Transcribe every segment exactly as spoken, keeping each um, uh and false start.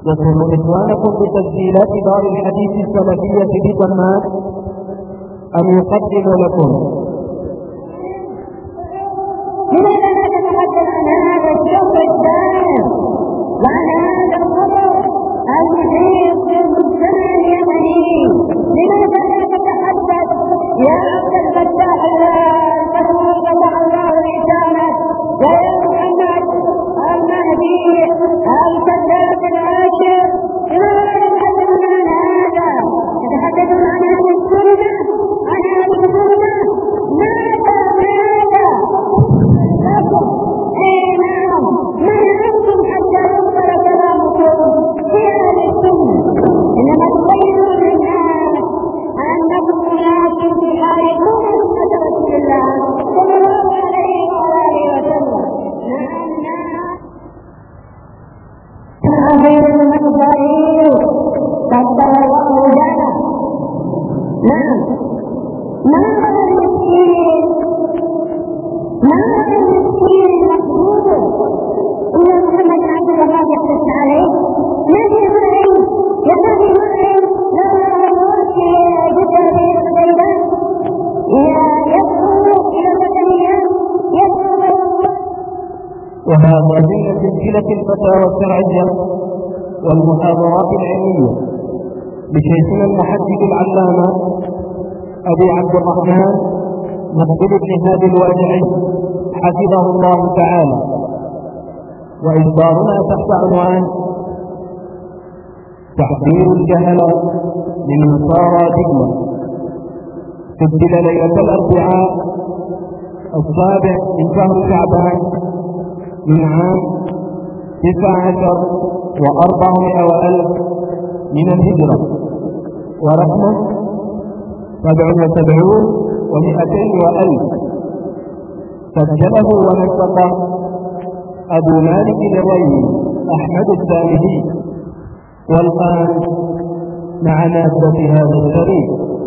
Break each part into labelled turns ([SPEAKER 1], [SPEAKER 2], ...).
[SPEAKER 1] يسر إخوانكم بتسجيلات دار الحديث السلفية بدمام أن يقدم لكم
[SPEAKER 2] لماذا لا تتحدث عن هذا الشوق الدائم وعن هذا الخطر المحيط بالمجتمع اليمني؟ لماذا لا تتحدث يا عبد الفتاح الفهمي قطع الله لسانك ويا محمد المهدي الفتاح العاشر؟ لماذا لا تتحدثون عن هذا؟ تتحدثون عن هذه الكلمة، عن هذه الكلمة. ماذا ماذا لكم؟ اي نعم، من انتم حتى يقبل كلامكم في اهل السنه؟ انما تبينون للناس انكم اناس تحاربون سنه رسول الله صلى الله عليه واله وسلم. نعم نعم غير المنصرين قدر الله جنه. نعم ما هذا المسكين، ما هذا المسكين المقبول إن محمد عبد الله يقتص عليه؟ ما في مرعي يا ما في مرعي لا يموت جدا في الغيبة يدعو إلى الوطنية، يدعو إلى الله.
[SPEAKER 1] وهذا من سلسلة الفتاوى الشرعية والمحاضرات العلمية لشيخنا المحدث العلامة أبي عبد الرحمن مقبل بن هادي الوادعي حفظه الله تعالى، وإصدارنا تحت عنوان تحذير الجهلة للنصارى دجلة، سجل ليلة الأربعاء السابع من شهر شعبان من عام تسعة عشر وأربعمائة وألف من الهجرة، ورقمه سبع وسبعون ومئتين وألف. سجله ونسقه أبو مالك الريمي أحمد السامدي. والآن مع مادة هذا الشريف.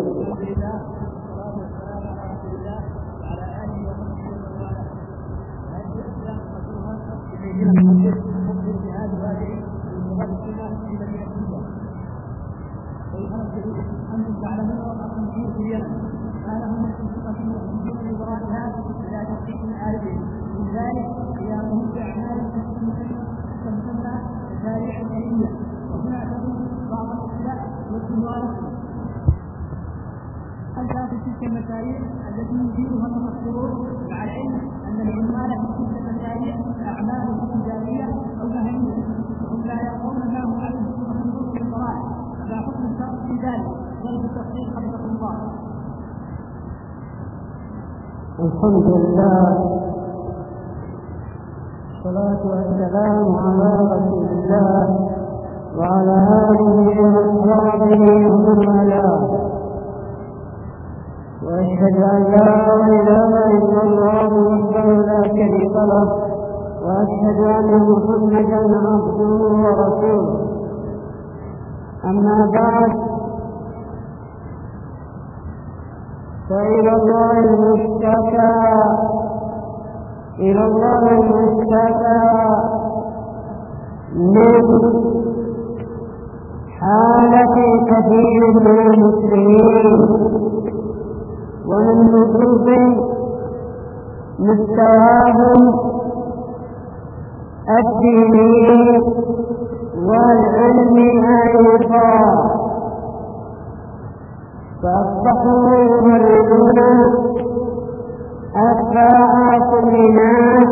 [SPEAKER 3] المشاريع التي يديرها المفكرون، مع العلم ان العمال في تلك المشاريع اعمال تجاريه او مهنيه، وهم لا يرون ما هو عليه المفروض في الضرائب. فلا حكم الشرع في ذلك غير التحقيق حفظكم الله.
[SPEAKER 4] الحمد لله والصلاة والسلام على رسول الله وعلى آله وأصحابه ومن والاه، وأشهد أن لا إله إلا الله وحده لا شريك له، وأشهد أن محمدا عبده ورسوله. أما بعد، فإلى الله المشتكى، إلى الله المشتكى من حالة كثير من المسلمين ومن نصوص مستواهم الديني والعلمي أيضا، فأصبحوا يمردون أتباع كل ناس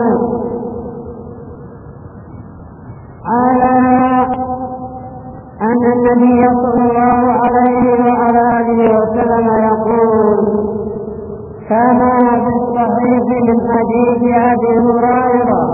[SPEAKER 4] على أن النبي صلى الله عليه وعلى آله وسلم يقول كما في الصحيح من حديث أبي هريرة: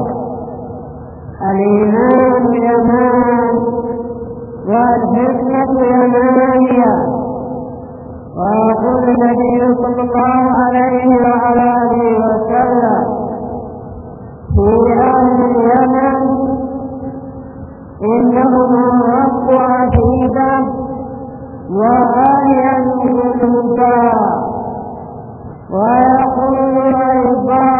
[SPEAKER 4] الإيمان يمان والحكمة يمانية. ويقول النبي صلى الله عليه وعلى آله وسلم في أهل اليمن: إنهم الرب عتيبة وآية الهدى. ويقول أيضا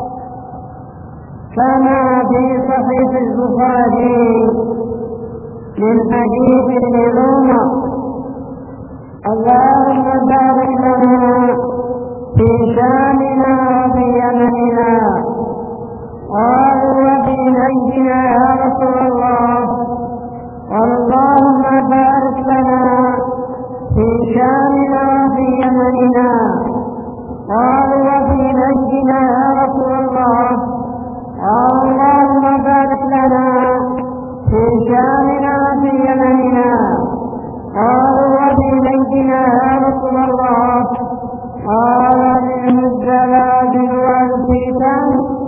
[SPEAKER 4] كما في صحيح البخاري من حديث ابن عمر: اللهم بارك لنا في شامنا وفي يمننا. قالوا: وفي نجدنا يا رسول الله. قال: اللهم بارك لنا في شامنا وفي يمننا. قالوا: وفي نجدنا يا رسول الله. قال: اللهم بارك لنا في شامنا وفي يمننا. قالوا: وفي نجدنا يا رسول الله. قال: منه الزلازل والفتن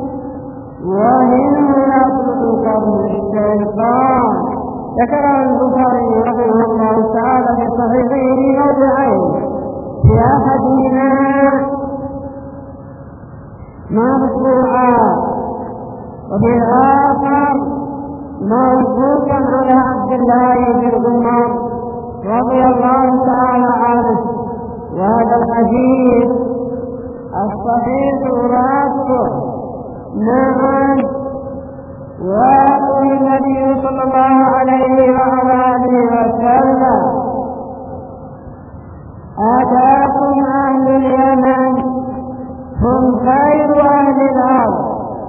[SPEAKER 4] ومنه نصر قرن الشيطان. ذكره البخاري رحمه الله تعالى في صحيحه موضعين: في احدهما مرفوعا وفي الاخر موقوفا على عبد الله بن عمر رضي الله تعالى عنه. وهذا الحديث الصحيح راسه نعم. ويقول النبي صلى الله عليه وعلى آله وسلم: آتاكم أهل اليمن هم خير أهل الأرض.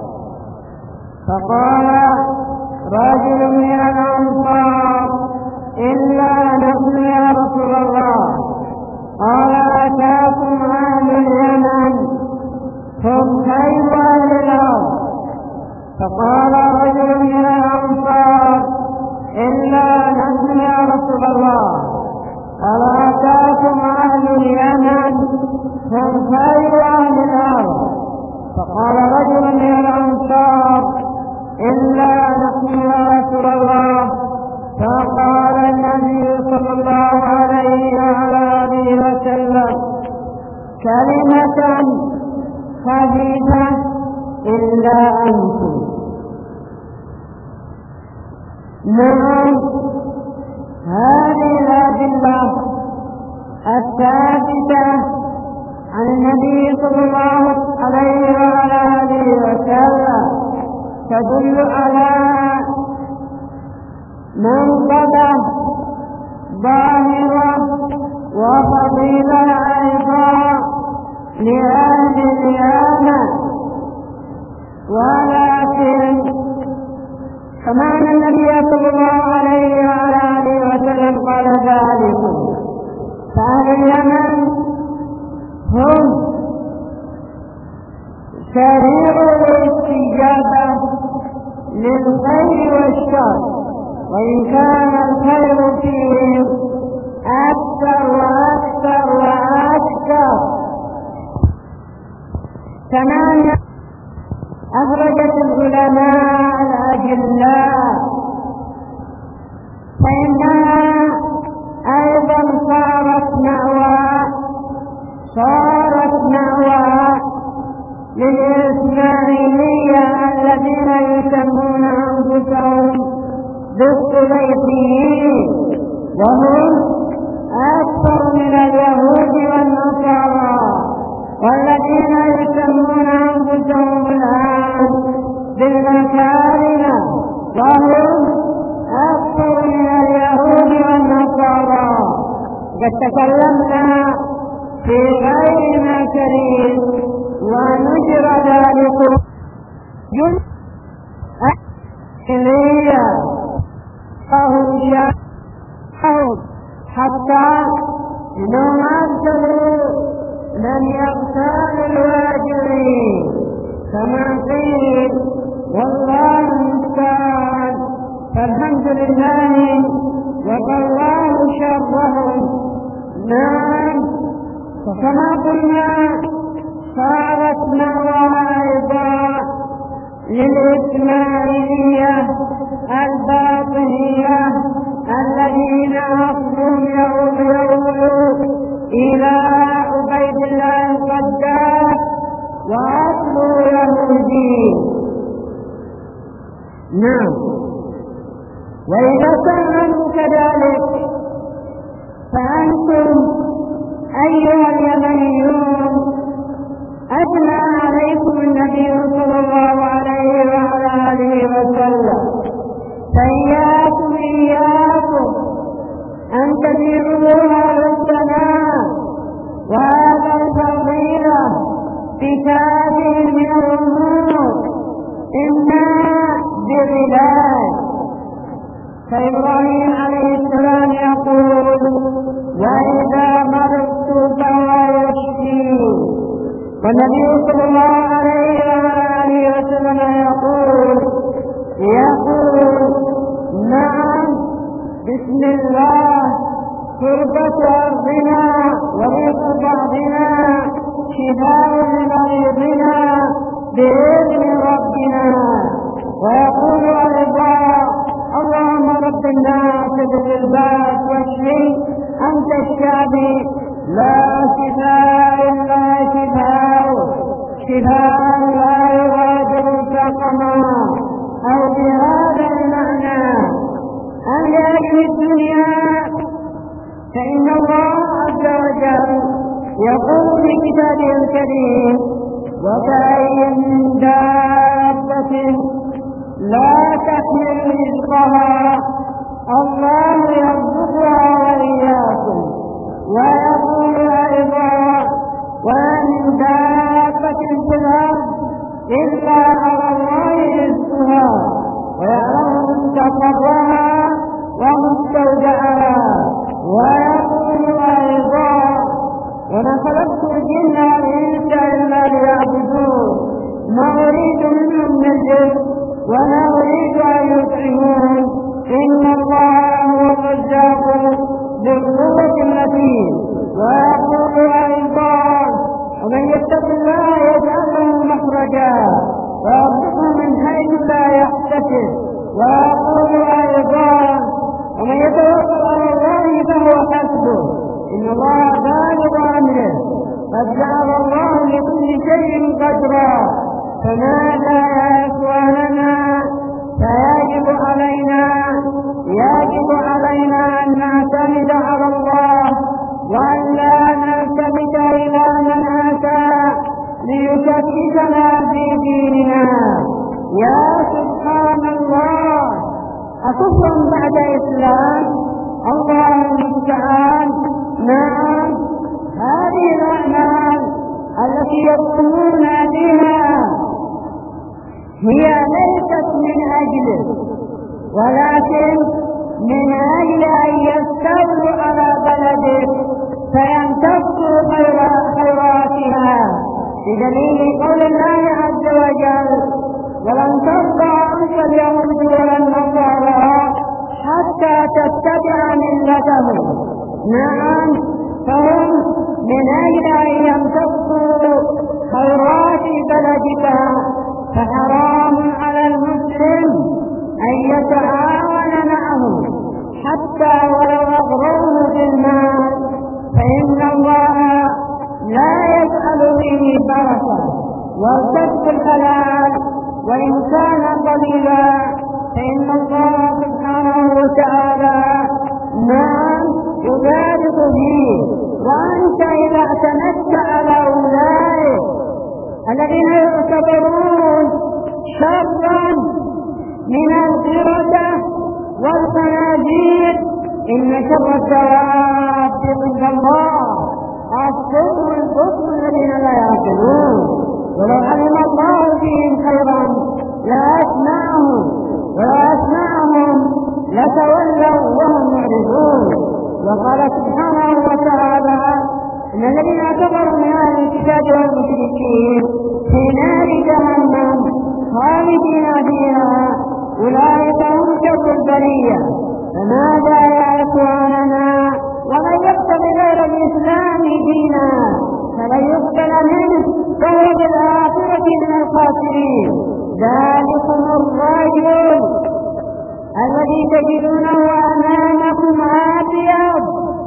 [SPEAKER 4] فقال رجل من الأنصار: إلا نحن يا رسول الله. قال: آتاكم أهل اليمن هم خير أهل الأرض. فقال رجل من الأنصار: إلا نحن يا رسول الله. قال: آتاكم أهل اليمن هم خير أهل الأرض. فقال رجل من الأنصار: إلا نحن يا رسول الله. فقال النبي صلى الله عليه وعلى آله وسلم: كلمة خفيفة إلا أنتم. نعم، هذه الأدلة الثابتة عن النبي صلى الله عليه وعلى آله وسلم تدل على منقبة ظاهرة وفضيلة أيضا لأهل اليمن. ولكن كما أن النبي صلى الله عليه وعلى آله وسلم قال ذلك، فأهل اليمن هم سريع الاستجابة للخير والشر، وإن كان الخير فيهم أكثر وأكثر وأكثر. كما أخرجت العلماء الأجلاء فإنها أيضا صارت مأوى صارت مأوى للإسماعيلية الذين يسمون أنفسهم بالصليبيين، وهم أكثر من اليهود والنصارى، والذين يسمون أنفسهم الآن بالمكارمة، وهم أكثر من اليهود والنصارى. قد تكلمنا في غير ما كريم ونجر ذلك جزء أحلية فهم شاهد حتى إنهم أرسلوا من يغتال الواجرين كما قيل، والله المستعان. فالحمد لله وقاه شرهم. نعم، وكما قلنا صارت مأوى أيضا للإسماعيلية الباطنية الذين أصلهم يعود إلى عبيد الله القداس وأصله يهودي. نعم، وإذا كانوا كذلك فأنتم أيها اليمنيون أثنى عليكم النبي صلى الله عليه وعلى آله وسلم، فإياكم إياكم يطلبها للسماء، وهذا الفضيلة بكافر من الأمور إما بغلال. فإبراهيم عليه السلام يقول: وإذا مرضت فهو يشفين. والنبي صلى الله عليه وآله وسلم يقول يقول نعم بسم الله تربة أرضنا وريق بعضنا شفاء لمريضنا بإذن ربنا. ويقول أيضا: اللهم رب الناس ذي الباس واشفي، أنت الشافي لا شفاء إلا شفاء شفاء لا يغادر سقما. أو بهذا المعنى أن لأجل الدنيا فإن الله عز وجل يقول في كتابه الكريم: وكأي من دابة لا تحمل رزقها الله يرزقها وإياكم. ويقول أيضا: ومن دابة في الأرض إلا على الله رزقها ويعلم مستقرها ومستودعها. ويقول أيضا: وما خلقت الجن والإنس إلا ليعبدون ما أريد منهم من رزق وما أريد أن يطعمون إن الله هو الرزاق ذو القوة المتين. ويقول أيضا: ومن يتق الله يجعل له مخرجا ويرزقه من حيث لا يحتسب. ويقول أيضا: ومن يتوكل على الله فهو حسبه إن الله بالغ أمره قد جعل الله لكل شيء قدرا. فماذا يا إخواننا؟ فيجب علينا يجب علينا أن نعتمد على الله وأن لا نلتفت إلى من أتى ليشككنا في ديننا. يا سبحان الله، أكفر بعد إسلام؟ الله المستعان. نعم، هذه الأعمال التي يقومون بها هي ليست من أجله ولكن من أجل أن يستولوا على بلده فيمتصوا خيراتها، بدليل قول الله عز وجل: ولن ترضى عنك اليهود ولا النصارى حتى تتبع ملتهم. نعم، فهم من أجل أن يمتصوا خيرات بلدك، فحرام على المسلم أن يتعاون معهم حتى ولو أغروه بالمال، فإن الله لا يجعل فيه بركة. والكسب الحلال وإن كان قليلا فإن الله سبحانه وتعالى نعم يبارك فيه. وأنت إذا اعتمدت على أولئك الذين يعتبرون شرا من القردة والخنازير، إن شر الدواب عند الله الصم البكم الذين لا يعقلون. ولو علم الله فيهم خيرا لأسمعهم ولو أسمعهم لتولوا وهم معرضون. وقال سبحانه وتعالى: إن الذين كفروا من أهل الكتاب والمشركين في نار جهنم خالدين فيها أولئك هم شر البرية. فماذا يا إخواننا؟ ومن يبتغي غير الإسلام دينا فلن يقبل منه وهو بالآخرة من الخاسرين. ذلكم الرجل الذي تجدونه أمامكم أبيض،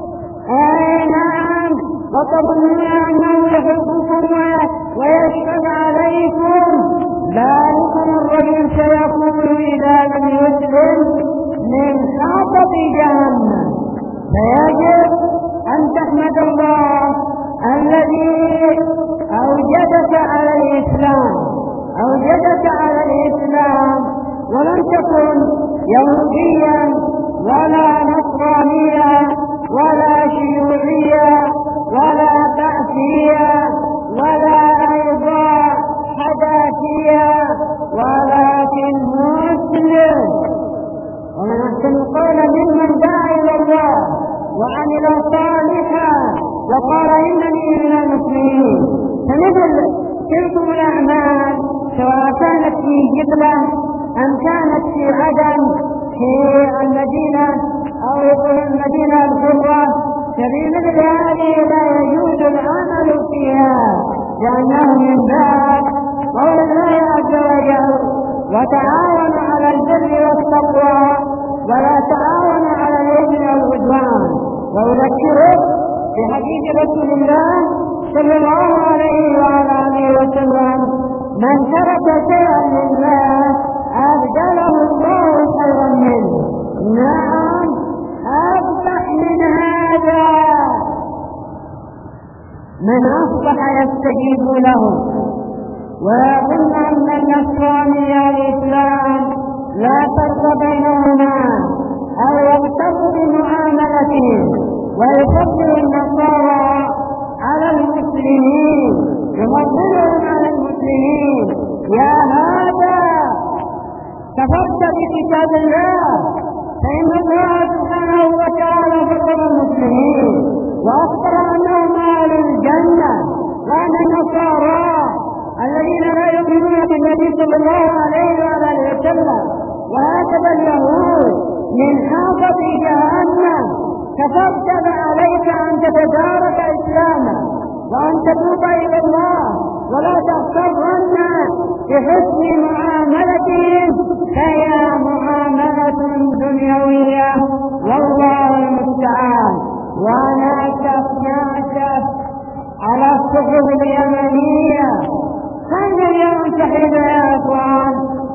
[SPEAKER 4] أي نعم، وتظنون أنه يحبكم ويشفق عليكم. ذلكم الرجل سيكون إذا لم يسلم من حطب جهنم. فيجب أن تحمد الله الذي أوجدك على الإسلام أوجدك على الإسلام ولم تكن يهوديا ولا نصرانيا ولا شيوعية ولا بعثية ولا أيضا حداثية، ولكن مسلم. ومن أحسن قولا ممن دعا إلى الله وعمل صالحا وقال إنني من المسلمين. فمثل تلكم الأعمال سواء كانت في جبلة أم كانت في عدن في المدينة أو المدينة الحرة، ففي مثل هذه لا يجوز العمل فيها، لأنه من باب قول الله عز وجل: وتعاونوا على البر والتقوى ولا تعاونوا على الإثم والعدوان. وأذكره بحديث رسول الله صلى الله عليه وعلى آله وسلم: من ترك شيئا لله أبدله الله خيرا منه. نعم، أصبح من هذا من أصبح يستجيب له ويظن أن النصراني والإسلام لا فرق بينهما، أو يغتر بمعاملتهم ويفضل النصارى على المسلمين، يفضلهم على المسلمين. يا هذا كفرت بكتاب الله، فإن الله سبحانه وتعالى فضل المسلمين وأخبر أنهم أهل الجنة، وأن النصارى الذين لا يؤمنون بالنبي صلى الله عليه وآله وسلم وهكذا اليهود من حافظ جهنم. كفرت عليك أن تتدارك إسلاما وأن تتوب إلى الله، ولا تغترن بحسن معاملتهم، فهي معاملة دنيوية والله المستعان. وأنا أسف على الصحف اليمنية، كم اليوم صحيفة يا أخوان؟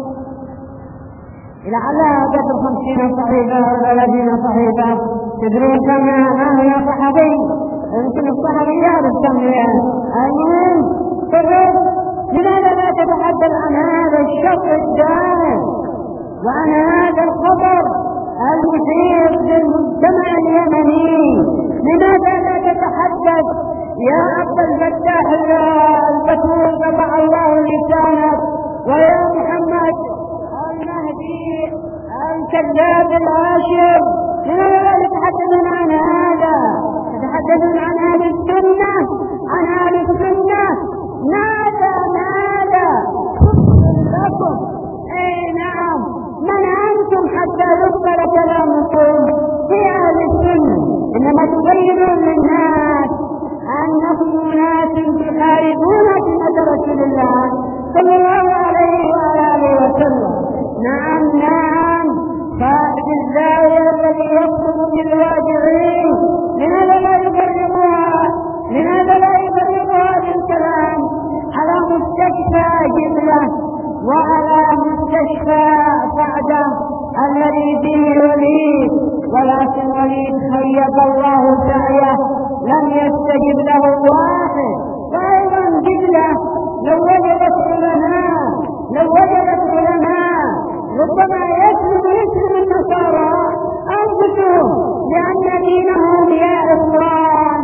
[SPEAKER 4] لعلها قدر خمسين صحيفة أو ثلاثين صحيفة. تدرون كم ما هي صحفي؟ يمكن الصحفي يعرف كم هي. المهم تقول: لماذا لا تتحدث عن هذا الشق الدائم وعن هذا الخطر المحيط بالمجتمع اليمني؟ لماذا لا تتحدث يا عبد الفتاح البتول قطع الله لسانك، ويا محمد المهدي الكذاب العاشر؟ لماذا لا تتحدثون عن هذا؟ تتحدثون عن أهل السنة، عن أهل السنة. ماذا ماذا لكم؟ اي نعم، من أنتم حتى يقبل كلامكم في أهل السنة؟ إنما تبينون للناس أنكم ناس تحاربون سنة رسول الله صلى الله عليه وآله وسلم. نعم نعم، صاحب الزاوية الذي يطلب بالواجعين، لماذا لا يفرقها؟ لماذا لا يفرقها بالكلام على مستشفى جبلة وعلى مستشفى سعدة الذي فيه وليد، ولكن وليد خيب الله سعيه، لم يستجب له واحد. وأيضا جبلة لو وجدت علماء لو وجدت علماء ربما يسلم يسلم النصارى أنفسهم، لأن دينهم يا إخوان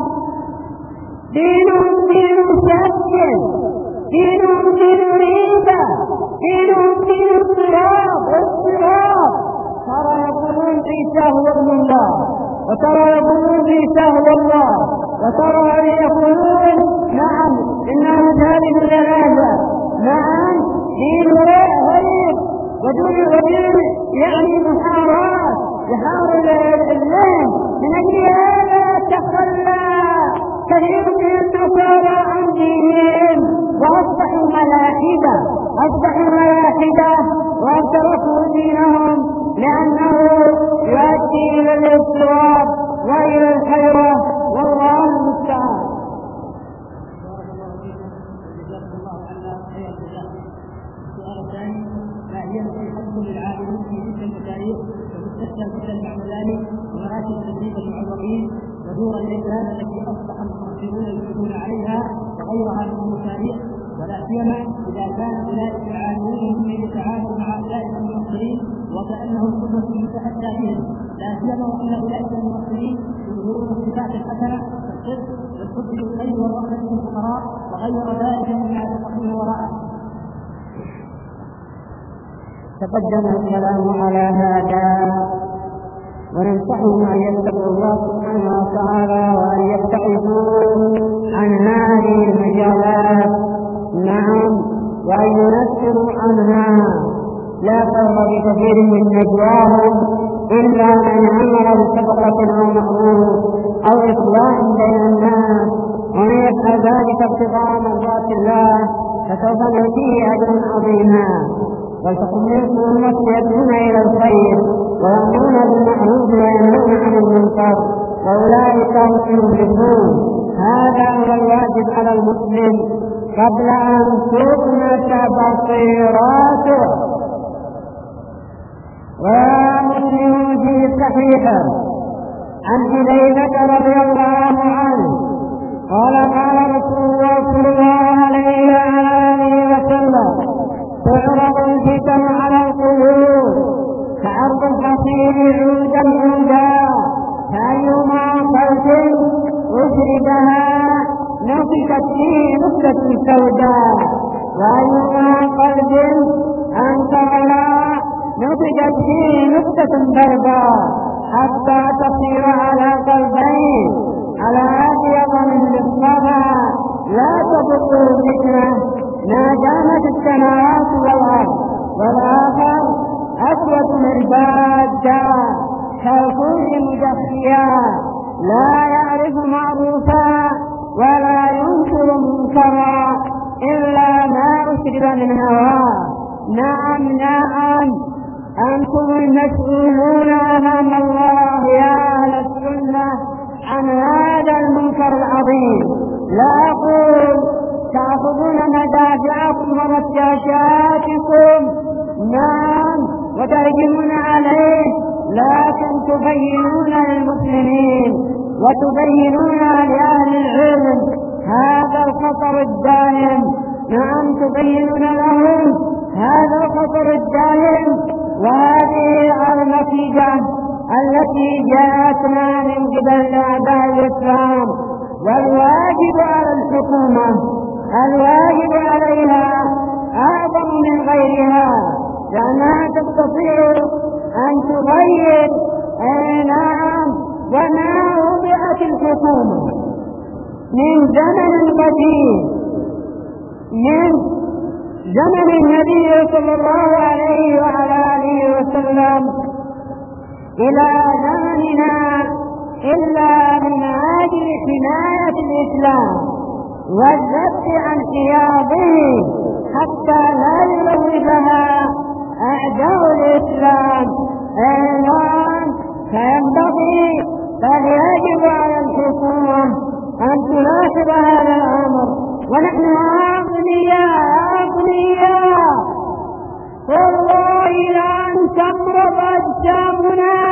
[SPEAKER 4] دينهم دين سكن، دينهم دين ريبة، دينهم دين اضطراب واضطراب. ترى يقولون عيسى هو ابن الله، وترى يقولون عيسى هو الله، وترى يقولون نعم إنه ثالث ثلاثة. نعم، دين غير ودين ودين يعني محارات، يحارب الذهن. من أجل هذا تخلى كثير من النصارى عن دينهم وأصبحوا ملاحدة، أصبحوا ملاحدة وتركوا دينهم، لأنه يؤدي إلى الاضطراب وإلى الحيرة، والله المستعان.
[SPEAKER 3] السؤال الثاني: ما هي نصيحتكم للعاملين في تلك المشاريع ومستشفى مثل المعمداني ومراكز تدريب المعوقين ودور الإسلام التي أصبح المصرفون يشرفون عليها وغيرها من المشاريع، ولا سيما إذا كان أولئك العاملين هم يتعاملوا مع أولئك المصرفين وكأنه القدوة يتأتى بهم، لا سيما وأن أولئك المرسلين يظهرون الصفات الحسنة كالصدق والحب بالخير والرحمة للفقراء وغير ذلك مما تقدم وراءه.
[SPEAKER 4] تقدم الكلام على هذا، وننصحهم أن يتقوا الله سبحانه وتعالى وأن يبتعدوا عن هذه المجالات، نعم، وأن ينفروا عنها. لا خير بكثير من نجواهم إلا من أمر بصدقة أو معروف أو إصلاح بين الناس، ومن يفعل ذلك ابتغاء مرضات الله فسوف نؤتيه أجرا عظيما. ولتكن منكم أمة يدعون إلى الخير ويأمرون بالمعروف وينهون عن المنكر وأولئك هم المفلحون. هذا هو الواجب على المسلم قبل أن تؤمس بصيراته. ومسلم في صحيحه عن حذيفة رضي الله عنه قال قال رسول الله صلى الله عليه وآله وسلم: تعرض الفتن على القلوب كعرض الحصير عودا عودا، فأيما قلب أشربها نفخت فيه نفخة سوداء، وأيما قلب أنكرها نفخت فيه نفخة بيضاء، حتى تصير على قلبين على أبيض من الصفا لا تضر الفتنة ما دامت السماوات والأرض، والآخر أسود مربادا كالكوز مجخيا لا يعرف معروفا ولا ينكر منكرا إلا ما أشرب من هواه. نعم نعم، أنتم المسؤولون أمام الله يا أهل السنة عن هذا المنكر العظيم. لا أقول تأخذون مدافعكم ورشاشاتكم، نعم، وتهجمون عليه، لكن تبينون للمسلمين وتبينون لأهل العلم هذا الخطر الدائم. نعم، تبينون لهم هذا الخطر الدائم وهذه النتيجة التي جاءتنا من قبل أعداء الإسلام. والواجب على الحكومة، الواجب عليها أعظم من غيرها، لأنها تستطيع أن تغير نعم وما وضعت الحكومة من زمن قديم، من زمن النبي صلى الله عليه وعلى آله وسلم إلى زمننا، إلا من أجل حماية الإسلام والذب عن حياضه حتى لا يلوثها أعداء الإسلام. أيضا فينبغي بل يجب على الحكومة أن تلاحظ هذا الأمر، ونحن أغنياء أغنياء والله لأن تمرض أجسامنا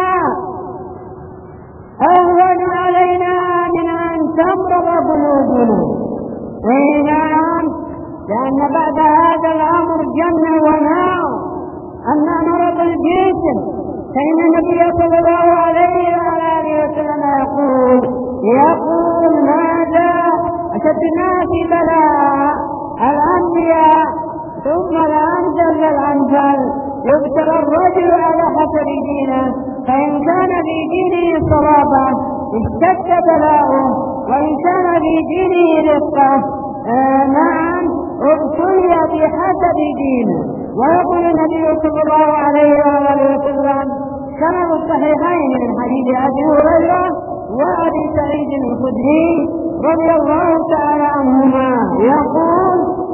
[SPEAKER 4] أهون علينا من أن تمرض قلوبنا. نعم، لأن بعد هذا الأمر جنة ونار. أما مرض الجسم فإن النبي صلى الله عليه وآله وسلم يقول يقول ماذا أشد الناس بلاء الأنبياء ثم الأمثل الأمثل، يبتلى الرجل على حسب دينه، فإن كان في دينه صلابة اشتد بلاؤه، وإن كان في دينه رقة آه نعم ابتلي بحسب دينه. ويقول النبي صلى الله عليه وآله وسلم كما في الصحيحين من حديث أبي هريرة وأبي سعيد الخدري رضي الله تعالى عنهما يقول: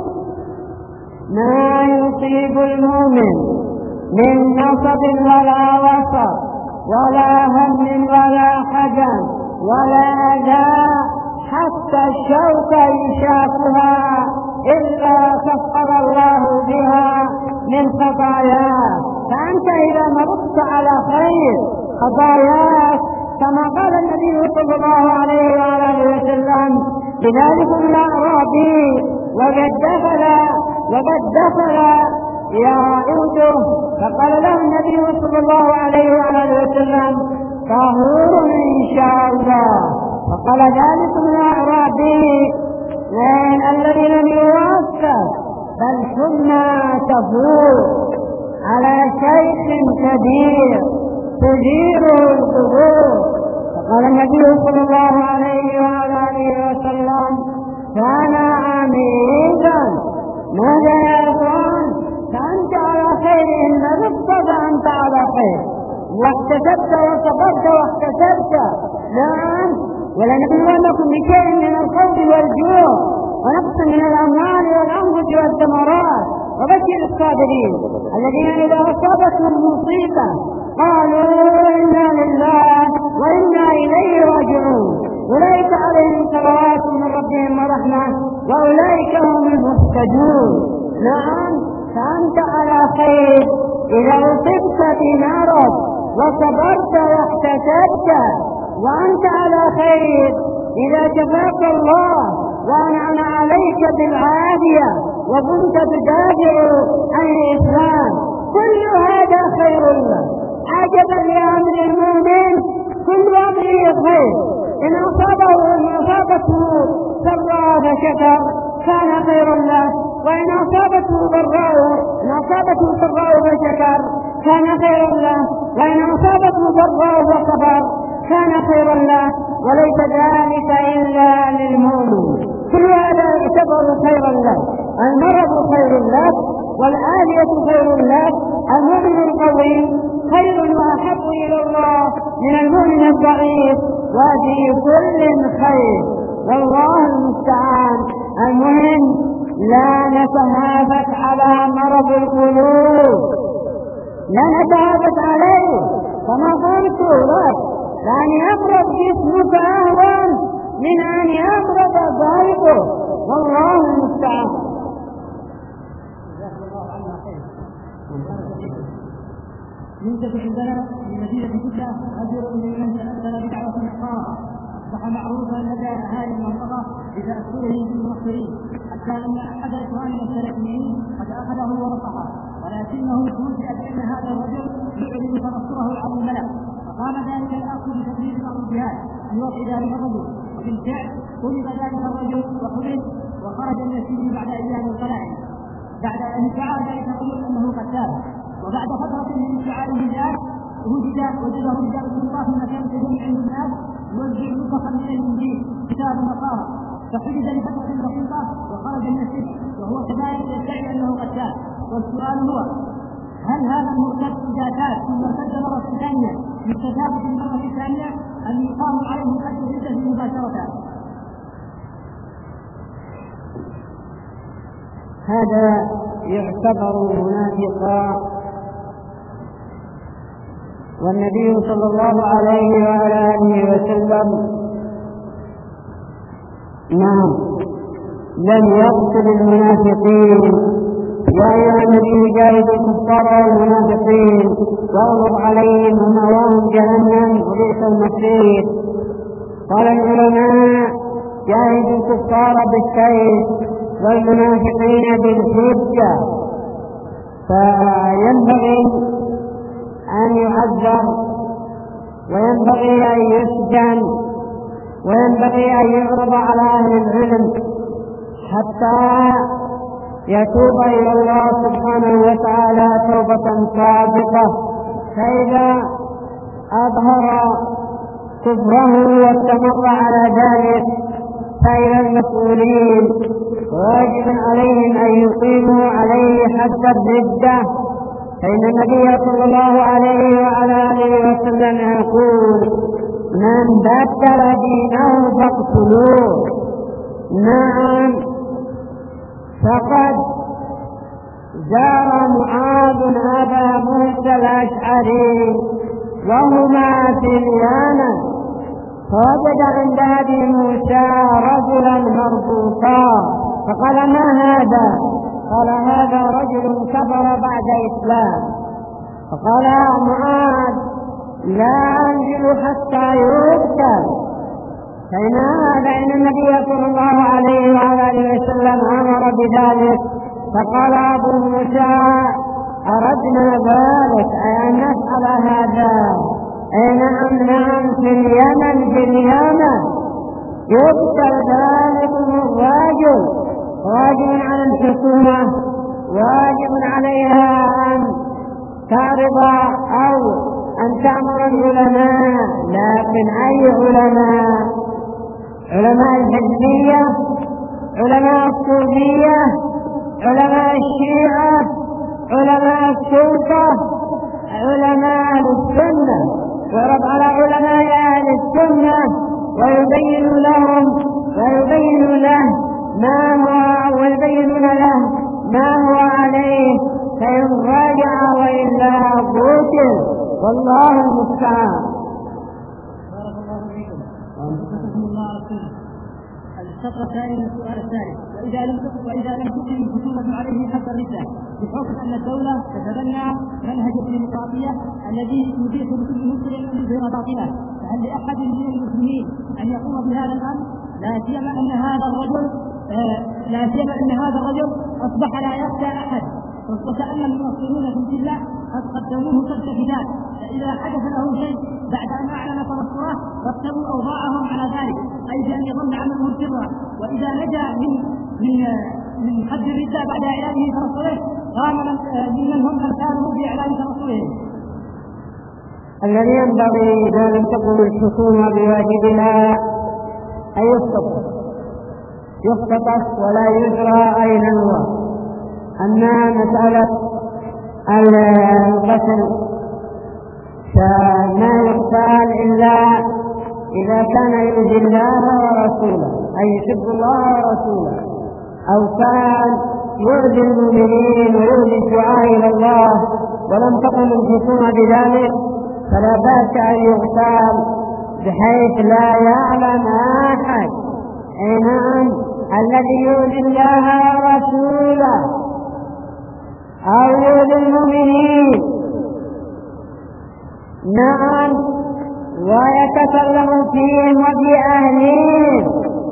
[SPEAKER 4] ما يصيب المؤمن من نصب ولا وصب ولا هم ولا حزن ولا أذى حتى الشوك يشاكها إلا كفر الله بها من خطاياه. فأنت إذا مرضت على خير خطاياك كما قال النبي صلى الله عليه وآله وسلم لذلك الأعرابي وقد دخل وقد دخل يعوده فقال له النبي النبي صلى الله عليه وآله وسلم طهور إن شاء الله. فقال ذلك من أعرابي الذي لم يوفق بل ثم تفور على شيخ كبير تديره القبور. فقال النبي صلى الله عليه وآله وسلم كان عميدا. ماذا يا إخوان؟ فأنت على خير إن ربط فأنت على خير، واكتسبت وصبرت واحتسبت. نعم، ولنبلونكم بشيء من الخوف والجوع ونقص من الأموال والأنفس والثمرات وبشر الصابرين الذين إذا أصابتهم مصيبة قالوا إنا لله وإنا إليه راجعون أولئك عليهم صلوات من ربهم ورحمة وأولئك هم المهتدون. نعم، فأنت على خير إذا أصبت بمرض وصبرت واحتسبت، وأنت على خير إذا شفاك الله وأنعم عليك بالعافية وكنت تدافع عن الإسلام. كل هذا خير لك. عجبا لأمر المؤمن، كل أمره خير. إن أصابه إن أصابته سراء فشكر كان خيرا له، وإن أصابته ضراء إن أصابته سراء فشكر كان خيرا له، وإن أصابته ضراء فصبر كان خيرا له. وليس ذلك إلا للمؤمن. كل هذا يعتبر خيرا له. المرض خير له، والآلية خير له. المؤمن القوي خير وأحب إلى الله من المؤمن الضعيف، وفي كل خير، والله المستعان. المهم لا نتهافت على مرض القلوب، لا نتهافت عليه. كما قلت لك لأن يمرض جسمك أهون من أن يمرض ضعيفه، والله المستعان.
[SPEAKER 3] يوجد عندنا في مدينة جدة رجل من تأثر بدعوة النصارى، أصبح معروفا لدى أهالي المنطقة بتأثره بالمنصرين، حتى أن أحد إخواننا السلفيين قد أخذه ورفعه، ولكنه فوجئ بأن هذا الرجل يعلن تنصره على الملأ، فقام ذلك الأخ بتدريب بعض الجهاد في وقت ذلك الرجل، وبالفعل طلب ذلك الرجل وقبل وخرج من السجن بعد أيام القلائل، بعد أن ادعى ذلك الرجل أنه قتال. وبعد فترة من ادعاء الرجال وجد وجده رجال الله في مكان تجمع عند الناس يوزع نسخا من الإنجيل كتاب النصارى، فحجز لفترة بسيطة وخرج من السجن وهو كذلك يدعي أنه قتال. والسؤال هو: هل هذا المرتد إذا تاب ثم ارتد مرة ثانية يستتاب في المرة الثانية أم يقام عليه حد الردة مباشرة؟
[SPEAKER 4] هذا يعتبر منافقا، والنبي صلى الله عليه وعلى آله وسلم نعم لم يقتل المنافقين. يا أيها النبي جاهد الكفار والمنافقين واغلظ عليهم ومأواهم جهنم وبئس المصير. قال العلماء: جاهد الكفار بالسيف والمنافقين بالحجة. فينبغي أن يعذر، وينبغي أن يسجن، وينبغي أن يعرض على أهل العلم حتى يتوب إلى الله سبحانه وتعالى توبة صادقة. فإذا أظهر كفره واستمر على ذلك فإلى المسؤولين واجب عليهم أن يقيموا عليه حد الردة، فإن النبي صلى الله عليه وعلى آله وسلم يقول: من بدل دينه فاقتلوه. نعم، فقد زار معاذ أبا موسى الأشعري وهما في اليمن، فوجد عند أبي موسى رجلا مربوطا، فقال: ما هذا؟ قال: هذا رجل كفر بعد إسلام. فقال معاذ: لا أنزل حتى يقتل. فإن هذا إن النبي صلى الله عليه وعلى آله وسلم أمر بذلك. فقال أبو موسى: أردنا ذلك، أي أن على هذا. أي نعم نعم في اليمن في اليمن يقتل ذلكم الرجل واجب على الحكومة واجب عليها أن تعرض أو أن تأمر العلماء، لكن أي علماء؟ علماء الحزبية، علماء الصوفية، علماء الشيعة، علماء السلطة، علماء السنة. ورد على علماء أهل السنة ويبين لهم ويبين له ما هو ويبينون له ما هو عليه، فإن راجع وإلا قتل. والله المستعان.
[SPEAKER 3] بارك الله فيكم وجزاكم الله على السنة. السطر الثاني من السؤال الثالث: وإذا لم وإذا لم تكن الحكومة عليه حق الردة بحكم أن الدولة تتبنى منهج الديمقراطية الذي يتيح لكل مسلم أن يظهر باطله، فهل لأحد من المسلمين أن يقوم بهذا الأمر؟ لا سيما أن هذا الرجل آه لا سيما أن هذا الرجل أصبح لا يخشى أحد، وكأن المنصرون في الله قد قدموه قبل كتاب، فإذا حدث له شيء بعد أن أعلن تنصره رتبوا أوضاعهم على ذلك، أي بأن يظن عمله سرا، وإذا نجا من من من حد الردة بعد إعلانه تنصره قام ممن هم أمثاله بإعلان تنصرهم.
[SPEAKER 4] الذي ينبغي إذا لم تقم الحكومة بواجبها أن يخطط يخطط ولا يجرى أين هو. أما مسألة القتل فما يقتل إلا إذا كان يؤذي الله ورسوله، أي يحب الله ورسوله، أو كان يؤذي المؤمنين ويؤذي الدعاء إلى الله ولم تقم الحكومة بذلك فلا بأس أن يقتل بحيث لا يعلم أحد. أي نعم الذي يؤذي الله ورسوله أو يؤذي المؤمنين نعم ويتكلم فيهم وفي أهلهم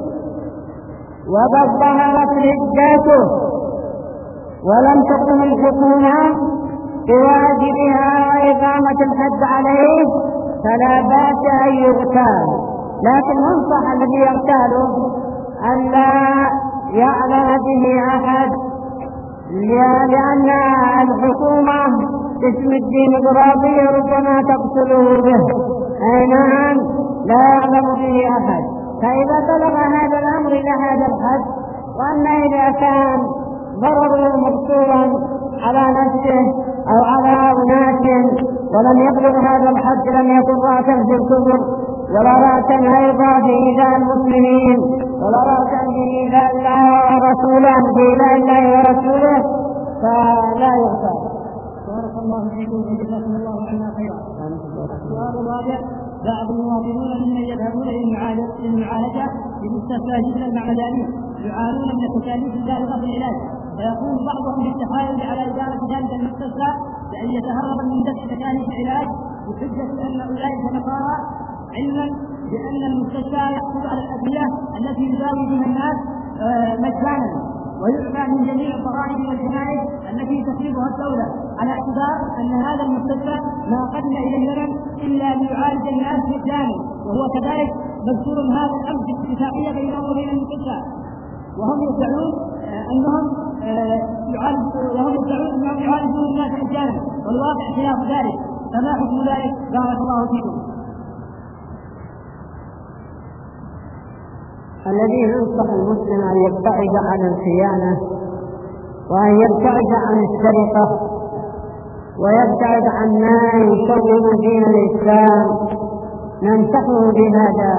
[SPEAKER 4] وقد ظهرت ردته ولم تقم الحكومة بواجبها وإقامة الحد عليه فلا بأس أن يغتال، لكن ينصح الذي يغتاله أن لا يعلم به أحد، لأن الحكومة اسم الديمقراطية ربما تقتله به. أي نعم لا يعلم به أحد. فإذا بلغ هذا الأمر إلى هذا الحد، وأن إذا كان ضرره مقصورا على نفسه أو على أناس ولم يبلغ هذا الحد لم يكن رأسا في الكفر ولا رأسا أيضا في إيذاء المسلمين ولا رأسا في إيذاء الله ورسوله في إيذاء الله ورسوله فلا يغفر.
[SPEAKER 3] بارك الله فيكم وجزاكم الله عنا خيرا. السؤال الرابع: بعض المواطنون ممن يذهبون للمعالجة بمستشفى جبل المعمداني يعانون من التكاليف البالغة في العلاج، فيقوم بعضهم بالتحايل على إدارة ذلك المستشفى بأن يتهرب من دفع تكاليف العلاج بحجة أن أولئك نصارى، علما بأن المستشفى يحصل على الأدوية التي يداوي بها الناس مجانا ويعفى من جميع الضرائب والجنائز التي تفرضها الدولة، على اعتبار أن هذا المستشفى ما قدم إلى اليمن إلا ليعالج الناس مجانا، وهو كذلك مذكور هذا الأمر في اتفاقية بينهم وبين المستشفى، وهم يدعون أنهم وهم يدعون أنهم يعالجون الناس مجانا والواقع خلاف ذلك، فما حكم ذلك؟ بارك الله فيكم.
[SPEAKER 4] الذي ينصح المسلم أن يبتعد عن الخيانة وأن يبتعد عن السرقة ويبتعد عن ما يشوه دين الإسلام ننصحه بهذا.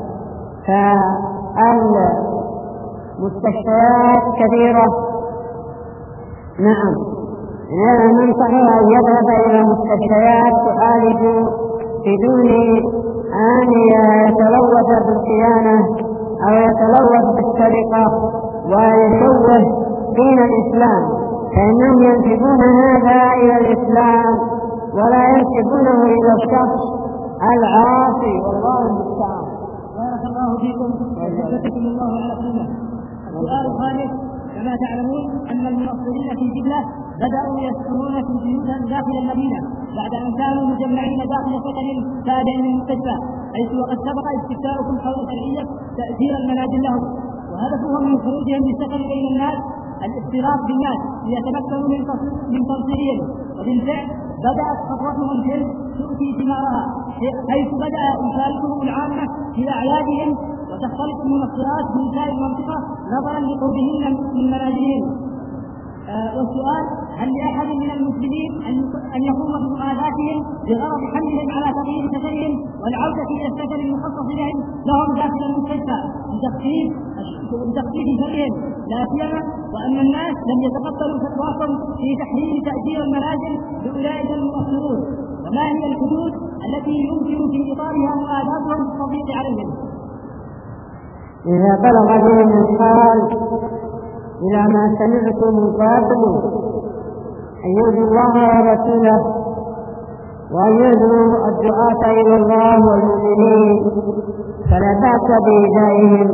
[SPEAKER 4] فالمستشفيات كثيرة نعم ننصحه أن يذهب إلى مستشفيات تعالج بدون أن يتلوث بالخيانة أو يتلوث بالسرقة ويشوه دين الإسلام، فإنهم ينسبون هذا إلى الإسلام ولا ينسبونه إلى الشخص العاصي، والله المستعان.
[SPEAKER 3] بارك الله فيكم وجزاكم الله على السنة. السؤال الخامس: كما كما تعلمون أن المنصرين في جبلة بدأوا يسكنون في بيوت داخل المدينة بعد أن كانوا مجمعين داخل سكن تابع للمستشفى، حيث وقد سبق استفتاؤكم حول شرعية تأثير المنازل لهم، وهدفهم من خروجهم للسكن بين الناس الاختلاط بالناس ليتمكنوا من تنصيرهم. وبالفعل بدأت خطوتهم تلك تؤتي ثمارها، حيث بدأ يشاركهم العامة في أعيادهم وتختلط المنصرات من سائر المنطقة نظرا لقربهن من منازلهم. آه والسؤال: هل لأحد من المسلمين أن يقوم بمعاداتهم بغرض حملهم على تغيير سكنهم والعودة إلى السكن المخصص لهم لهم داخل المستشفى لتخفيف لتخفيف شرهم، لا سيما وأن الناس لم يتقبلوا فتواهم في تحريم تأجير المنازل لأولئك المؤثرون؟ وما هي الحدود التي يمكن في إطارها مؤاداتهم التطبيق عليهم؟
[SPEAKER 4] إذا بلغ بهم الحال إلى ما سمعت من قبل أن يؤذوا الله ورسوله وأن يؤذوا الدعاة إلى الله والمؤمنين فلا بأس بإيذائهم،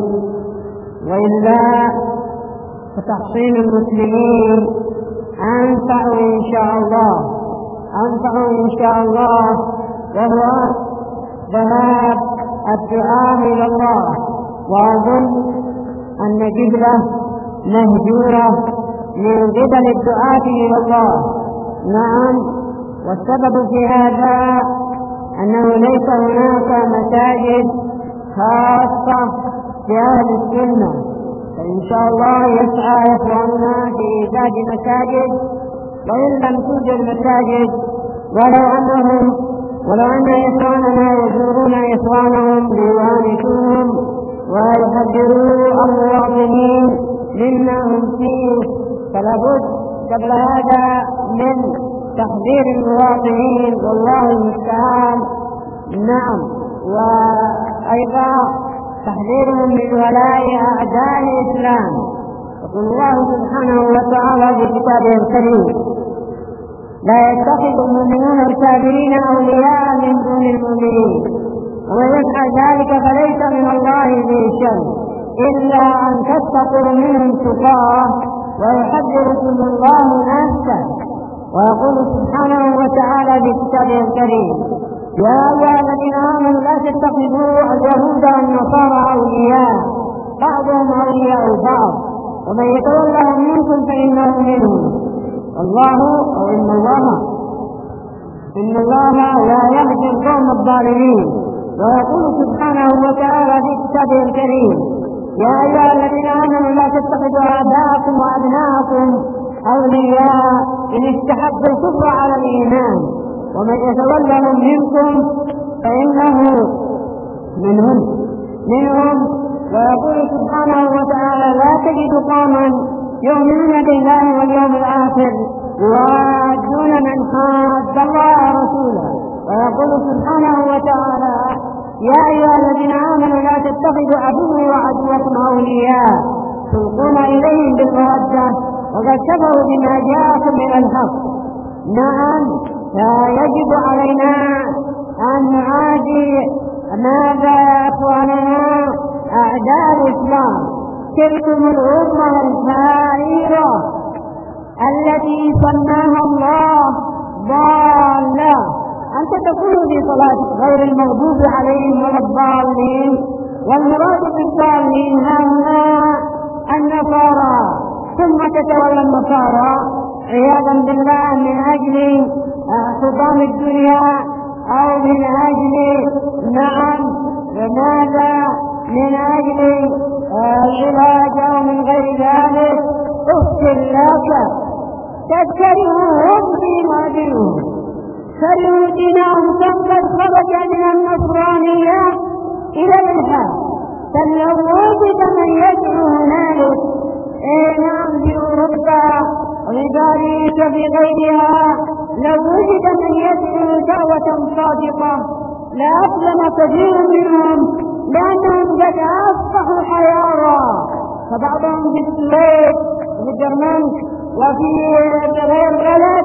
[SPEAKER 4] وإلا فتحصين المسلمين أنفع إن شاء الله أنفع إن شاء الله وهو ذهاب الدعاء إلى الله. وأظن أن جبلة مهجورة من قبل الدعاة إلى الله. نعم، والسبب في هذا أنه ليس هناك مساجد خاصة بأهل السنة، فإن شاء الله يسعى إخواننا في إيجاد مساجد، وإن لم توجد مساجد ولو أنهم ولو أن إخواننا يزورون إخوانهم ليوانسوهم ويحذروا المواطنين مما هم فيه، فلا بد قبل هذا من تحذير المواطنين، والله المستعان. نعم، وأيضا تحذيرهم من ولاء أعداء الإسلام. يقول الله سبحانه وتعالى في كتابه الكريم: لا يتخذ المؤمنون الكافرين أولياء من دون المؤمنين، ومن يفعل ذلك فليس من الله ذي شر إلا أن تتقوا منهم تقاه ويحذركم الله نفسه. ويقول سبحانه وتعالى في كتابه الكريم: يا أيها الذين آمنوا لا تتخذوا اليهود والنصارى أولياء بعضهم أولياء بعض ومن يتولهم منكم فإنه منهم الله أو إن الله إن الله لا يهدي القوم الظالمين. ويقول سبحانه وتعالى في كتابه الكريم: يا أيها الذين آمنوا لا تتخذوا آباءكم وأبناءكم أولياء إن استحبوا الكفر على الإيمان ومن يتولهم منكم فإنه منهم منهم ويقول سبحانه وتعالى: لا تجد قوما يؤمنون بالله واليوم الآخر يوادون من حاد الله ورسوله. ويقول سبحانه وتعالى: يا أيها الذين آمنوا لا تتخذوا عدوي وعدوكم أولياء تلقون إليهم بالمودة وقد كفروا بما جاءكم من الحق. نعم، فيجب علينا أن نعادي ماذا يا أخواننا أعداء الإسلام، تلكم الأمة الفائرة التي سماها الله ضالة. أنت تقول في صلاتك غير المغضوب عليهم ولا الضالين، والمراد بالضالين هنا النصارى، ثم تتولى النصارى عياذا بالله من أجل حطام الدنيا أو من أجل نعم وماذا من أجل العلاج أو من غير ذلك. اغفر لك تذكرهم فيما دينهم كرهوا دينهم فقد خرج من النصرانية إلى الإلحاد، فلو وجد من يدعو هنالك نعم في أوروبا وفي باريس وفي غيرها، لو وجد من يدعو دعوة صادقة لأسلم كثير منهم، لأنهم قد أصبحوا حيارى، فبعضهم في السويد وفي الدرمنك وفي غير بلد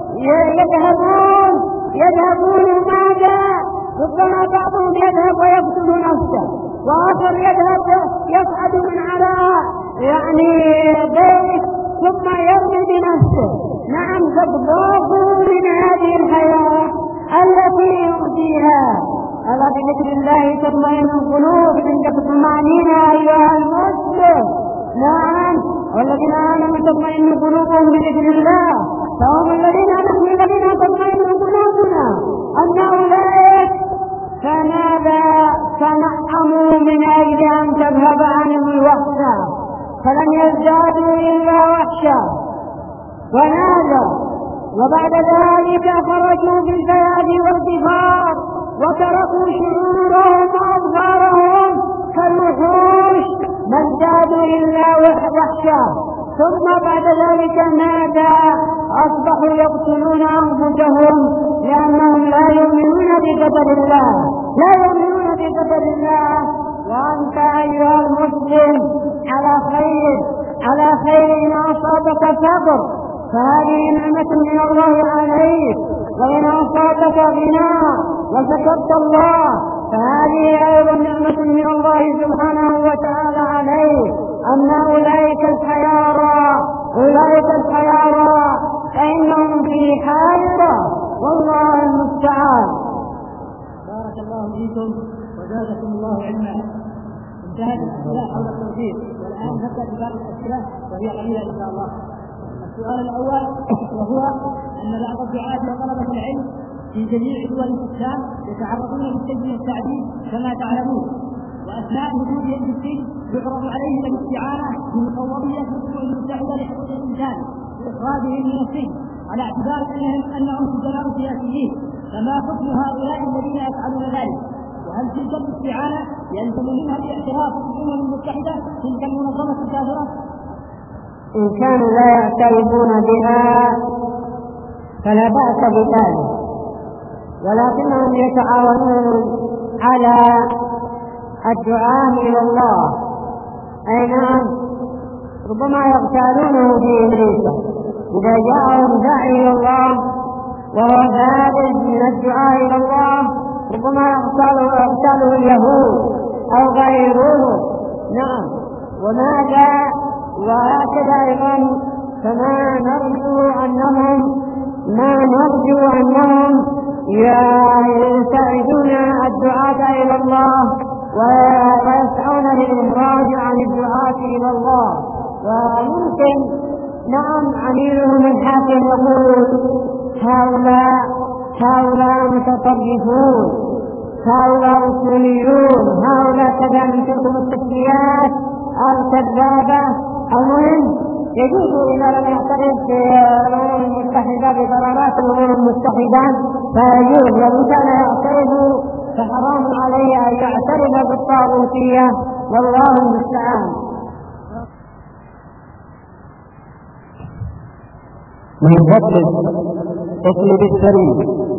[SPEAKER 4] يذهبون يذهبون ماذا؟ ربما بعضهم يذهب ويقتل نفسه، وآخر يذهب يصعد من على يعني بيت ثم يرمي بنفسه. نعم قد ضافوا من هذه الحياة التي يرضيها. ألا بذكر الله تطمئن القلوب، عندك طمأنينة أيها المسلم. نعم والذين آمنوا تطمئن قلوبهم بذكر الله، فهم الذين نحن الذين تطمئن قلوبنا. أما أولئك فماذا تنعموا من أجل أن تذهب عنهم الوحشة، فلم يزدادوا إلا وحشة ونادى. وبعد ذلك خرجوا بالفياض والضفار وتركوا شعورهم وأظفارهم كالوحوش، ما ازدادوا إلا وحشة. ثم بعد ذلك ماذا؟ أصبحوا يقتلون أنفسهم لأنهم لا يؤمنون بقدر الله، لا يؤمنون بقدر الله. وأنت أيها المسلم على خير، على خير إن أصابك صبر فهذه نعمة من الله عليك، وإن أصابك غنى وشكرت الله فهذه أيضا نعمة من الله سبحانه وتعالى عليك. أما أولئك الحيارى، أولئك الحيارى فإنهم في حيرة، والله المستعان.
[SPEAKER 3] بارك الله فيكم وزادكم الله علما. انتهت الأسئلة حول التوحيد، والآن نبدأ بباب الأسئلة وهي قليلة إن شاء الله. السؤال الأول وهو أن بعض الدعاة وطلبة العلم في جميع دول الإسلام يتعرضون للسجن والتعذيب كما تعلمون، وأثناء وجودهم في السجن يعرض عليهم الاستعانة بمفوضية الأمم المتحدة لحقوق الإنسان لإخراجهم من السجن على اعتبار أنهم أنهم سجناء سياسيين. فما حكم هؤلاء الذين يفعلون ذلك؟ وهل تلك الاستعانة يلزم منها الاعتراف بالأمم المتحدة تلك المنظمة الكافرة؟
[SPEAKER 4] إن كانوا لا يعترفون بها فلا بأس بذلك، ولكنهم يتعاونون على الدعاء إلى الله. أي نعم، ربما يغتالونه في إبليس إذا جاءهم داعي إلى الله وهو ذلك من الدعاء إلى الله، ربما يغتاله اليهود أو غيره. نعم، وماذا؟ وهكذا أيضا فما نرجو أنهم ما نرجو أنهم يساعدون الدعاة إلى الله ويسعون للإخراج عن الدعاة إلى الله. وممكن نعم عميلهم الحاكم يقول هؤلاء هؤلاء متطرفون، هؤلاء أصوليون، هؤلاء كذا من تلكم التسميات الكذابة. المهم يجوز إذا لم يعترف بالأمم المتحدة بقرارات الأمم المتحدة فيجوز، وإن كان يعترف فحرام عليه أن يعترف بالطاغوتية، والله المستعان.
[SPEAKER 1] من فضلك اطلب السرير.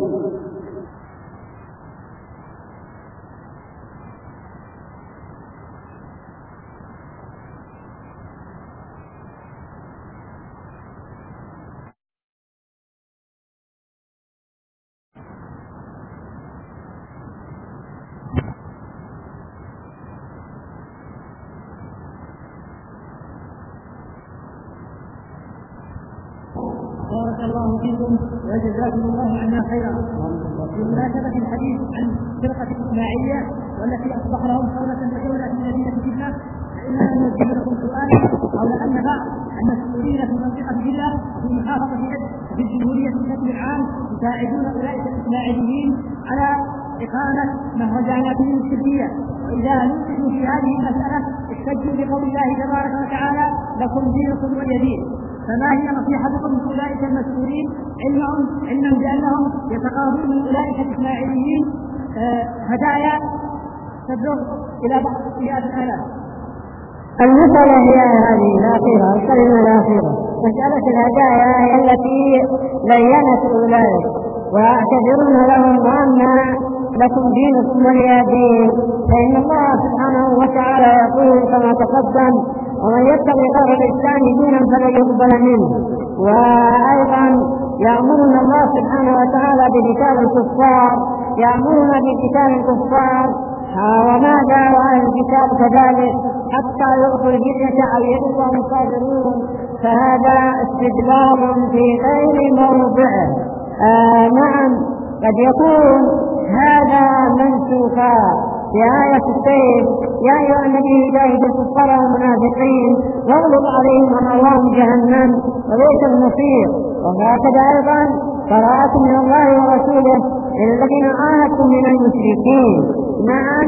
[SPEAKER 3] بارك الله فيكم وجزاكم الله عنا خيرا. بمناسبة الحديث عن فرقة الإسماعيلية والتي أصبح لهم حولة بحولة من مدينة جدة، فإننا نوجه لكم سؤالا حول أن بعض المسؤولين في منطقة جدة في محافظة في الجمهورية بشكل عام يساعدون أولئك الإسماعيليين على إقامة مهرجاناتهم السرية، وإذا نوجدوا في هذه المسألة احتجوا بقول الله تبارك وتعالى لكم دينكم ولي دين. فما هي نصيحتكم لأولئك المسؤولين علما بأنهم يتقاضون من أولئك الإسماعيليين هدايا تبلغ إلى بعض مئات الآلاف؟
[SPEAKER 4] المسألة هي هذه الأخيرة، الكلمة الأخيرة، مسألة الهدايا هي التي بينت أولئك ويعتذرون لهم أن لكم دينكم ولي دين، فإن الله سبحانه وتعالى يقول كما تقدم ومن يتبع غير الإسلام دينا فلن يقبل منه. وأيضا يأمرنا الله سبحانه وتعالى بقتال الكفار، يأمرنا بقتال الكفار وماذا وأهل الكتاب كذلك حتى يعطوا الجزية أو يد وهم صادرون، فهذا استدلال في غير موضعه. آه نعم، قد يكون هذا منسوخا في آية السيف: يا أيها النبي جاهد الكفار والمنافقين واغلظ عليهم ومأواهم جهنم وبئس المصير. وهكذا أيضا براءة من الله ورسوله للذين عاهدتم من المشركين. نعم،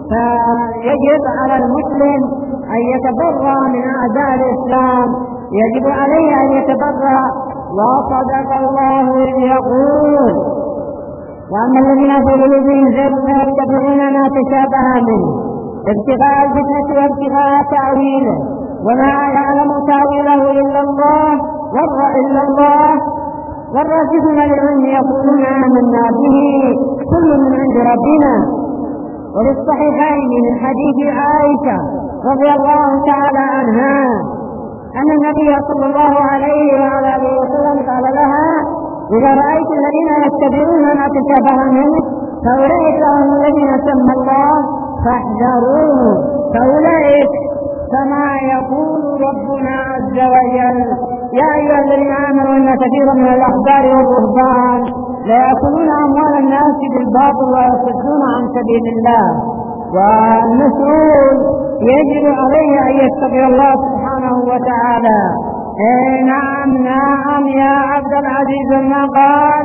[SPEAKER 4] فيجب على المسلم أن يتبرأ من أعداء الإسلام، يجب عليه أن يتبرأ. وصدق الله إذ يقول: وأما الذين في قلوبهم زيغ فيتبعون ما تشابه منه ابتغاء الفتنة وابتغاء تأويله وما يعلم تأويله إلا الله إلا الله والراسخون للعلم يقولون آمنا به كل من عند ربنا. وفي الصحيحين من حديث عائشة رضي الله تعالى عنها أن النبي صلى الله عليه وعلى آله وسلم قال لها: إذا رأيت الذين يتبعون ما تشابه منه فأولئك هم الذين سمى الله فاحذروه. فأولئك كما يقول ربنا عز وجل: يا أيها الذين آمنوا إن كثيرا من الأحبار والرهبان ليأكلون أموال الناس بالباطل ويصدون عن سبيل الله. والمسؤول يجب عليه أن يتقي الله سبحانه وتعالى. إيه نعم نعم يا عبد العزيز، ما قال: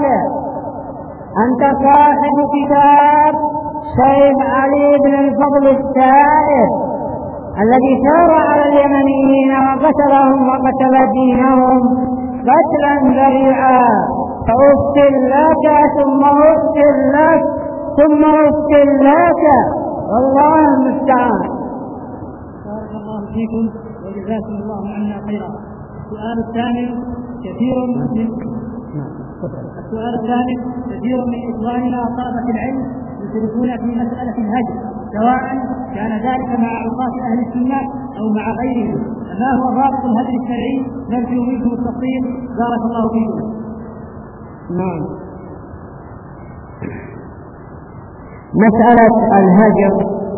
[SPEAKER 4] أنت صاحب كتاب شيخ علي بن الفضل السائر الذي ثار على اليمنيين وقتلهم وقتل دينهم قتلا ذريعا، فأفتل لك ثم أفتل لك ثم أفتل لك، والله المستعان.
[SPEAKER 3] بارك الله فيكم وجزاكم الله عنا خيرا. السؤال الثاني كثير من السؤال الثاني كثير من إخواننا طلبة العلم يشركون في مسألة الهجر، سواء كان ذلك مع أوقات أهل السنة أو مع غيرهم، فما هو ضابط الهجر الشرعي؟ نرجو منكم التفصيل بارك الله فيكم.
[SPEAKER 4] نعم، مسألة الهجر،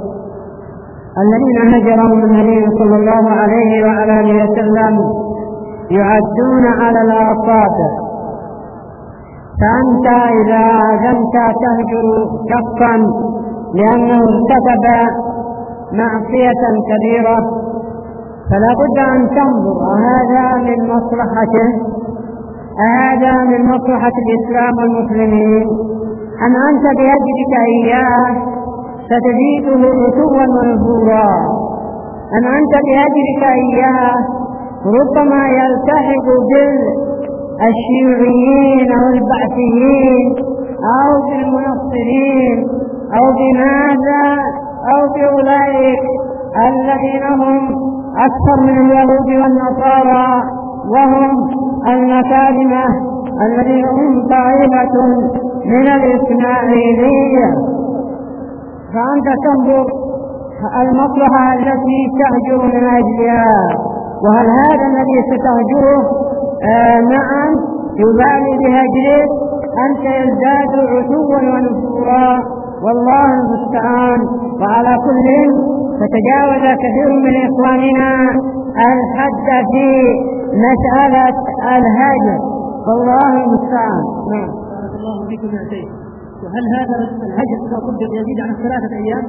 [SPEAKER 4] الذين هجرهم النبي صلى الله عليه وعلى آله وسلم يعدون على الأصابع. فأنت إذا عزمت تهجر شخصا لأنه ارتكب معصية كبيرة فلا بد أن تنظر أهذا من مصلحته، أهذا من مصلحة الإسلام والمسلمين، أم أنت بهجرك إياه ستزيده عتوا ونفورا، أم أنت بهجرك إياه ربما يلتحق بالشيوعيين أو البعثيين أو بالمنصرين أو بماذا أو بأولئك الذين هم أكثر من اليهود والنصارى وهم المكارمة الذين هم طائفة من الإسماعيلية. فأنت تنظر المصلحة التي تهجر من أجلها، وهل هذا الذي ستهجره آه نعم يبالي بهجره أنت يزداد عتوا ونفورا، والله المستعان. وعلى كل فتجاوز كثير من إخواننا الحد في مسألة الهجر، والله المستعان. نعم.
[SPEAKER 3] بارك الله فيكم يا شيخ. وهل هذا الهجر إذا طبق يزيد عن ثلاثة أيام؟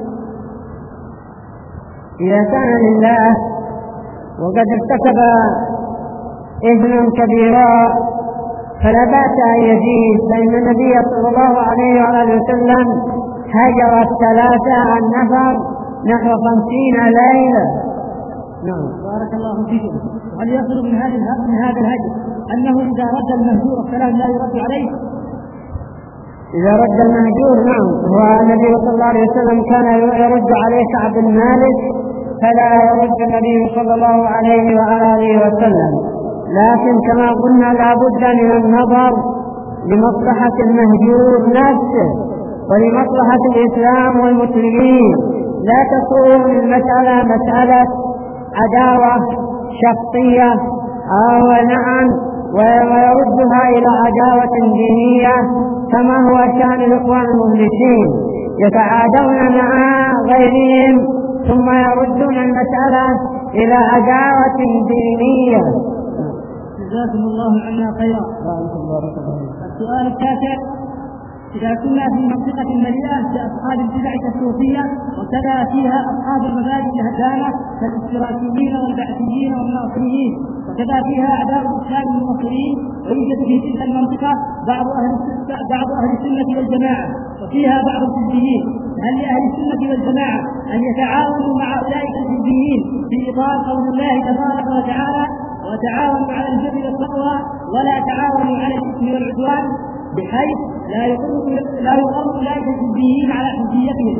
[SPEAKER 4] إذا كان لله وقد ارتكب إثما كبيرا فلا بأس أن يزيد، فإن النبي صلى الله عليه وآله وسلم هجر الثلاثة النفر نحو خمسين ليلة.
[SPEAKER 3] نعم. بارك الله فيكم. وهل يصل من هذا من هذا الهجر أنه إذا رد المهجور السلام لا يرد عليه؟
[SPEAKER 4] إذا رد المهجور نعم، والنبي صلى الله عليه وسلم كان يرد عليه كعب بن مالك فلا يرد النبي صلى الله عليه وآله وسلم، لكن كما قلنا لا بد من النظر لمصلحة المهجور نفسه ولمصلحة الإسلام والمسلمين. لا تكون المسألة مسألة عداوة شخصية أو نعم ويردها إلى عداوة دينية كما هو شأن الإخوان المفلسين، يتعادون مع غيرهم ثم يردون المسألة إلى عداوة دينية.
[SPEAKER 3] جزاكم الله عنا خيرا. السؤال التاسع: إذا كنا في منطقة مليئة بأصحاب البدع الصوفية وكذا فيها أصحاب المبادئ الهدامة كالاشتراكيين والبعثيين والناصريين، وكذا فيها أعداء الإسلام المنصرين، ويوجد في تلك المنطقة بعض أهل بعض أهل السنة والجماعة وفيها بعض الحزبيين، هل لأهل السنة والجماعة أن يتعاونوا مع أولئك الحزبيين في إطار قول الله تبارك وتعالى: وتعاونوا على البر والتقوى ولا تعاونوا على الإثم والعدوان، بحيث لا يقر لا يقر أولئك الحزبيين على حزبيتهم؟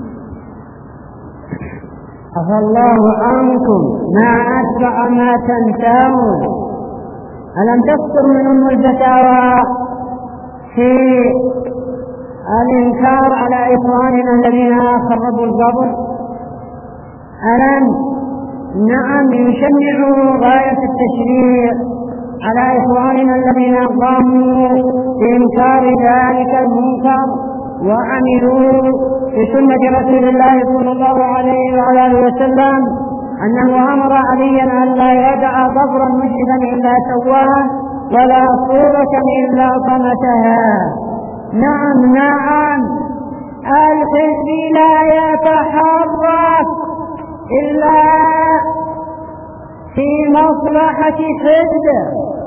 [SPEAKER 4] عفى الله عنكم، ما أسرع ما تنسون. ألم تذكر من أم الفتاوى في الإنكار على إخواننا الذين خربوا القبر؟ ألم نعم يشنعوا غاية التشريع على إخواننا الذين قاموا بإنكار ذلك المنكر وعملوا بسنة رسول الله صلى الله عليه وعلى آله وسلم أنه أمر عليا أن لا يدع ضبرا مشرفا إلا سواه ولا صورة إلا طمسها. نعم نعم الحزب لا يتحرك إلا في مصلحة حزبه.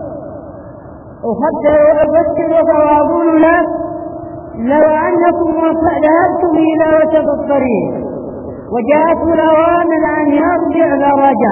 [SPEAKER 4] أفكر وأقول لك لو أنكم ذهبتم إلى وسط الطريق وجاءته الأوامر أن يرجع لرجع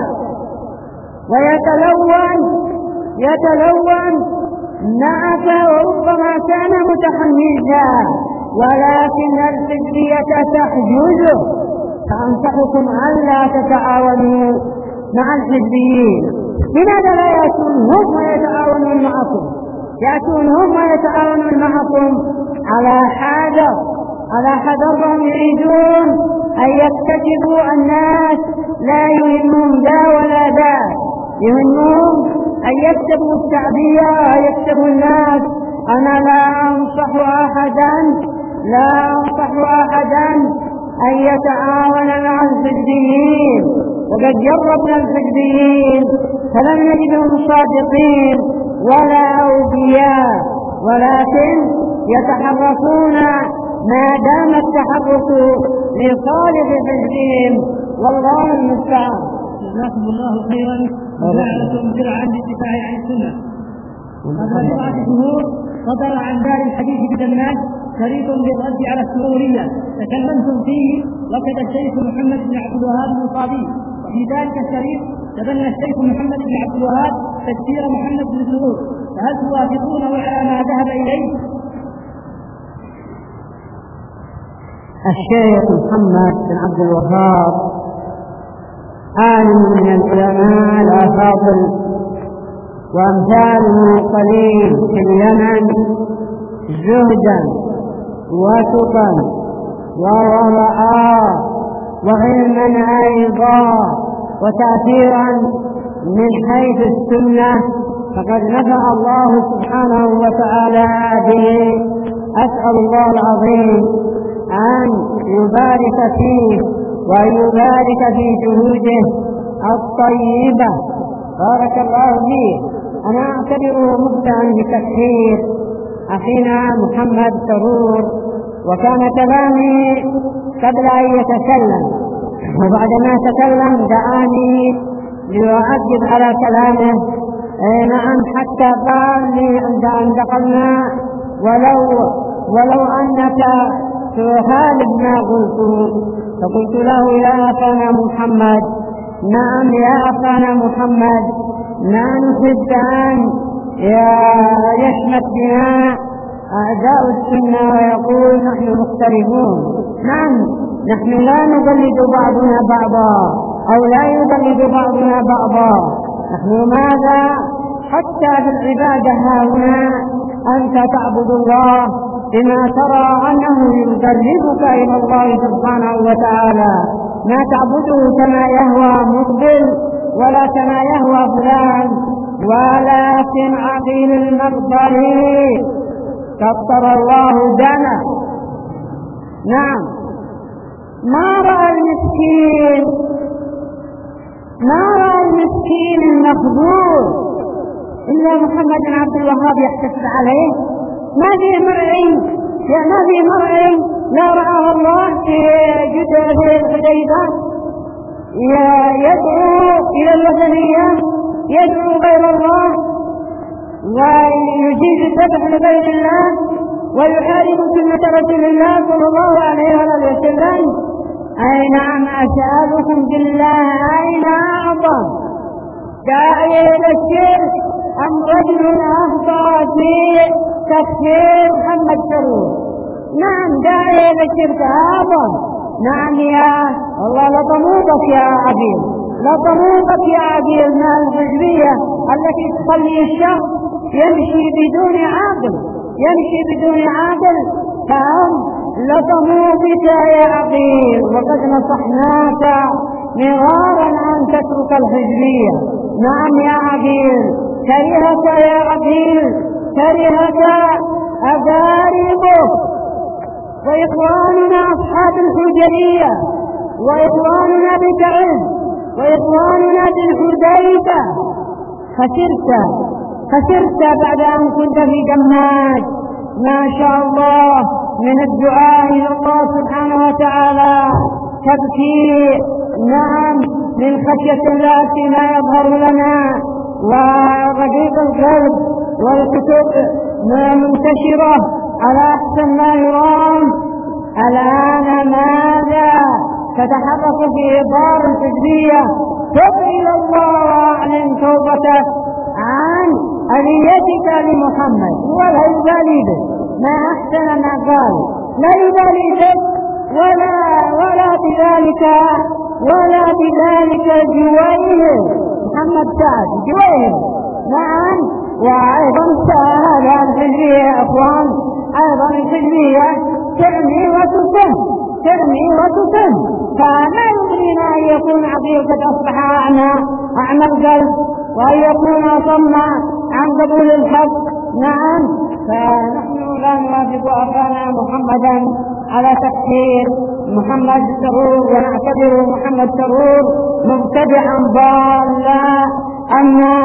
[SPEAKER 4] ويتلون يتلون معك وربما كان متحمسا، ولكن الحزبية تحجزه، فأنصحكم ألا تتعاونوا مع الحزبيين. لماذا لا يأتون هم ويتعاونون معكم؟ يأتون هم ويتعاونون معكم على حذر على حذرهم، يريدون أن يكتشفوا الناس لا يهمهم ذا ولا ذا، يهمهم أن يكتبوا الشعبية ويكتبوا الناس. أنا لا أنصح أحدا لا أنصح أحدا أن يتعاون مع الحزبيين، وقد جربنا الحزبيين فلم نجدهم صادقين ولا أوفياء، ولكن يتحركون ما دام التحرك لصالح حزبهم، والله المستعان.
[SPEAKER 3] جزاكم الله خيرا وجعلكم درعا للدفاع عن السنة. قبل بضعة شهور صدر عن دار الحديث بدماج شريط بالرد على السرورية تكلمتم فيه وكذا الشيخ محمد بن عبد الوهاب المصابي، وفي ذلك الشريط تبنى الشيخ محمد بن عبد الوهاب تفسير محمد بن سرور، فهل توافقونه على ما ذهب إليه؟
[SPEAKER 4] الشيخ محمد بن عبد الوهاب عالم من العلماء الأفاضل وأمثاله قليل في اليمن، زهدا وتقا وورعا وعلما أيضا وتأثيرا من حيث السنة، فقد نفع الله سبحانه وتعالى به. أسأل الله العظيم أن يبارك فيه وأن يبارك في جهوده الطيبة. بارك الله فيه. أنا أعتبره مبدعا بتكثير أخينا محمد سرور، وكان كلامي قبل أن يتكلم، وبعدما تكلم دعاني ليعجب على كلامه. نعم حتى قال لي عند أن دخلنا ولو ولو أنك تخالف ما قلت، فقلت له يا أخانا محمد، نعم يا أخانا محمد، ما نحب أن يشمت بنا أعداء السنة ويقول نحن مختلفون. نعم نحن لا نقلد بعضنا بعضا أو لا يقلد بعضنا بعضا. نحن ماذا حتى في العبادة هنا أنت تعبد الله بما ترى أنه يقربك إلى الله سبحانه وتعالى، ما تعبده كما يهوى مقبل ولا كما يهوى فلان، ولكن عقيل المقبري كبر الله دمه. نعم ما رأى المسكين ما رأى المسكين المخذول إلا محمد بن عبد الوهاب يحتسب عليه. ما في مرعي ما في مرعي لا رآه الله في جدة الحديبة يدعو إلى الوثنية، يدعو غير الله ويجيز الذبح لغير الله ويحارب سنة رسول الله صلى الله عليه وسلم. أي نعم أسألكم بالله أين أعظم داعي إلى الشرك أم رجل أخطأ في تكفير محمد سرور؟ نعم داعي إلى الشرك أعظم. نعم يا الله لطموطك يا عبيد، لطموطك يا عبيد من الحزبية التي تصلي الشهر يمشي بدون عاقل يمشي بدون عاقل فهم لطموا بك يا عقيل. وقد نصحناك مرارا أن تترك الحزبية. نعم يا عقيل كرهك يا عقيل كرهك أقاربك وإخواننا أصحاب الحجرية وإخواننا بتعز وإخواننا بالحديبة. خسرت خسرت بعد أن كنت في دماج ما شاء الله من الدعاء إلى الله سبحانه وتعالى تبكي نعم من خشية الله فيما يظهر لنا ورقيق القلب والكتب منتشرة على أحسن ما يرام. الآن ماذا تتحقق في إطار الحزبية؟ تب إلى الله وأعلن توبتك عن أذيتك لمحمد ولا يبالي به. ما أحسن ما قال لا يبالي به ولا ولا بذلك ولا بذلك جويه محمد سعد جويه. نعم وأيضا هذا الحزبية يا أخوان أيضا الحزبية ترمي وتسم ترمي وتسم. فما يمكننا أن يكون عقيل قد أصبح أعمى أعمى القلب وأن يكون أصم عن قبول الحق. نعم فنحن لا نوافق أخانا محمدا على تكفير محمد سرور ونعتبر محمد سرور مبتدعا ضالا. أما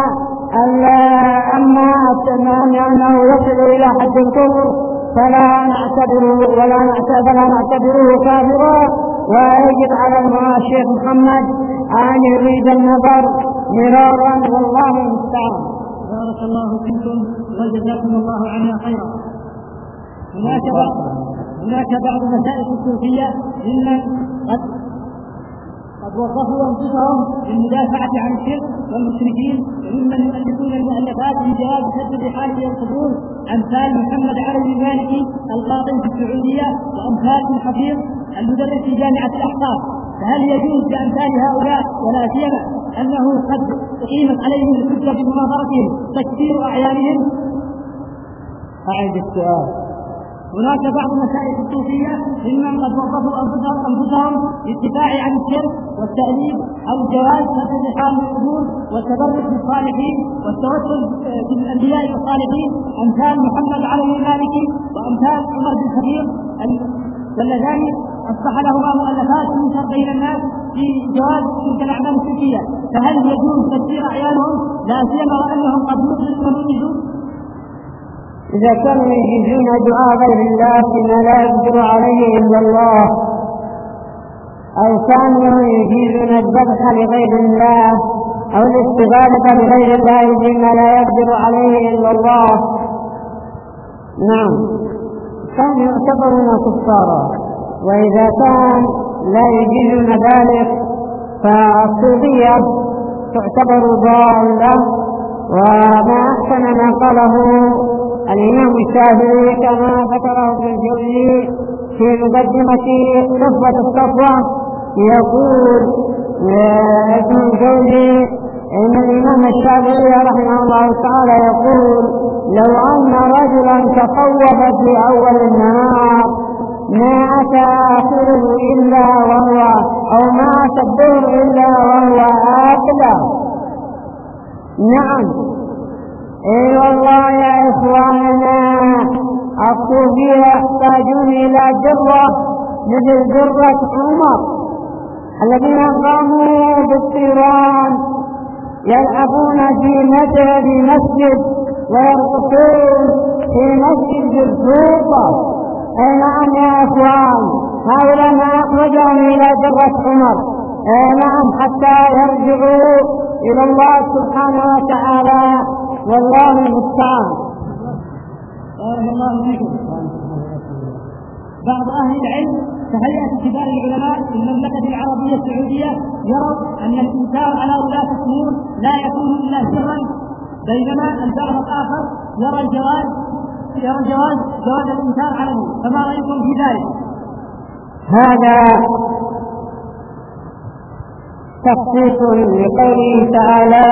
[SPEAKER 4] أما أنه يصل إلى حد الكفر فلا نعتبره ولا نعتبره نعتبره كافرا. ويجب على الشيخ محمد أن يريد النظر مرارا والله المستعان.
[SPEAKER 3] بارك الله فيكم وجزاكم الله عنا خيرا. هناك بعض هناك بعض مسائل الصوفية ممن قد قد وصفوا أنفسهم بالمدافعة عن الشرك والمشركين وممن يؤلفون المؤلفات من جهاز سد بحاله القبور أمثال محمد علي المالكي القاضي في السعودية وأمثال ابن حفيظ المدرس في جامعة الأحقاف. فهل يجوز لأمثال هؤلاء ولا سيما أنه قد أقيمت عليهم الحجة بمناظرتهم تكفير أعيانهم؟
[SPEAKER 4] أعيد السؤال.
[SPEAKER 3] هناك بعض مسائل الصوفية ممن قد وظفوا أنفسهم أنفسهم للدفاع عن الشرك والتأليف أو جواز سد لحام القبور والتبرك بالصالحين والتوسل بالأنبياء والصالحين أمثال محمد علي المالكي وأمثال عمر بن خطيب واللذان أصبح لهما مؤلفات تنشر بين الناس في جواز تلك الأعمال الشركية. فهل يجوز تكفير أعيانهم لا سيما وأنهم قد يخلصون ويجوز؟
[SPEAKER 4] إذا كانوا يجيزون دعاء غير الله فيما لا يقدر عليه إلا الله أو كانوا يجيزون الذبح لغير الله أو الاستغاثة لغير الله فيما لا يقدر عليه إلا الله نعم كانوا يعتبرون كفارا. وإذا كان لا يجيزون ذلك فالصوفية تعتبر ضالة. وما أحسن ما قاله الإمام الشافعي كما ذكره ابن الجوزي في مقدمة صفوة الصفوة يقول ابن الجوزي إن الإمام الشافعي رحمه الله تعالى يقول لو أن رجلا تصوف في أول النهار ما أتى آخره إلا وهو أو ما أتى الظهر إلا وهو آكله. نعم اي والله يا اخواننا الصوفية يحتاجون الى جرة مثل درة عمر الذين قاموا بالطيران يلعبون في مسجد مسجد ويرقصون في مسجد الزوقة. اي نعم يا اخوان، هؤلاء ما اخرجهم الى درة عمر، اي نعم، حتى يرجعوا الى الله سبحانه وتعالى، والله المستعان.
[SPEAKER 3] بارك الله فيكم. بعض اهل العلم كهيئة كبار العلماء في المملكة العربية السعودية يروا أن الإنكار على ولاة الأمور لا يكون إلا سرا، بينما البعض الآخر يرى الجواز يرى الجواز جواز الإنكار عليه، فما رأيكم في ذلك؟
[SPEAKER 4] هذا تخصيص لقوله تعالى: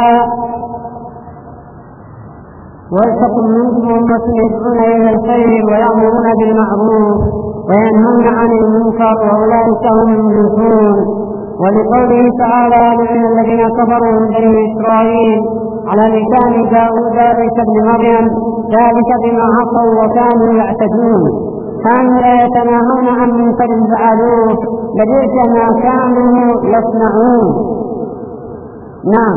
[SPEAKER 4] ولتكن منكم أمة يدعون إلى الخير ويأمرون بالمعروف وينهون عن المنكر وأولئك هم المفلحون. ولقوله تعالى: لعن الذين كفروا من بني إسرائيل على لسان داود وعيسى بن مريم ذلك بما عصوا وكانوا يعتدون كانوا لا يتناهون عن منكر فعلوه لبئس ما كانوا يصنعون. نعم.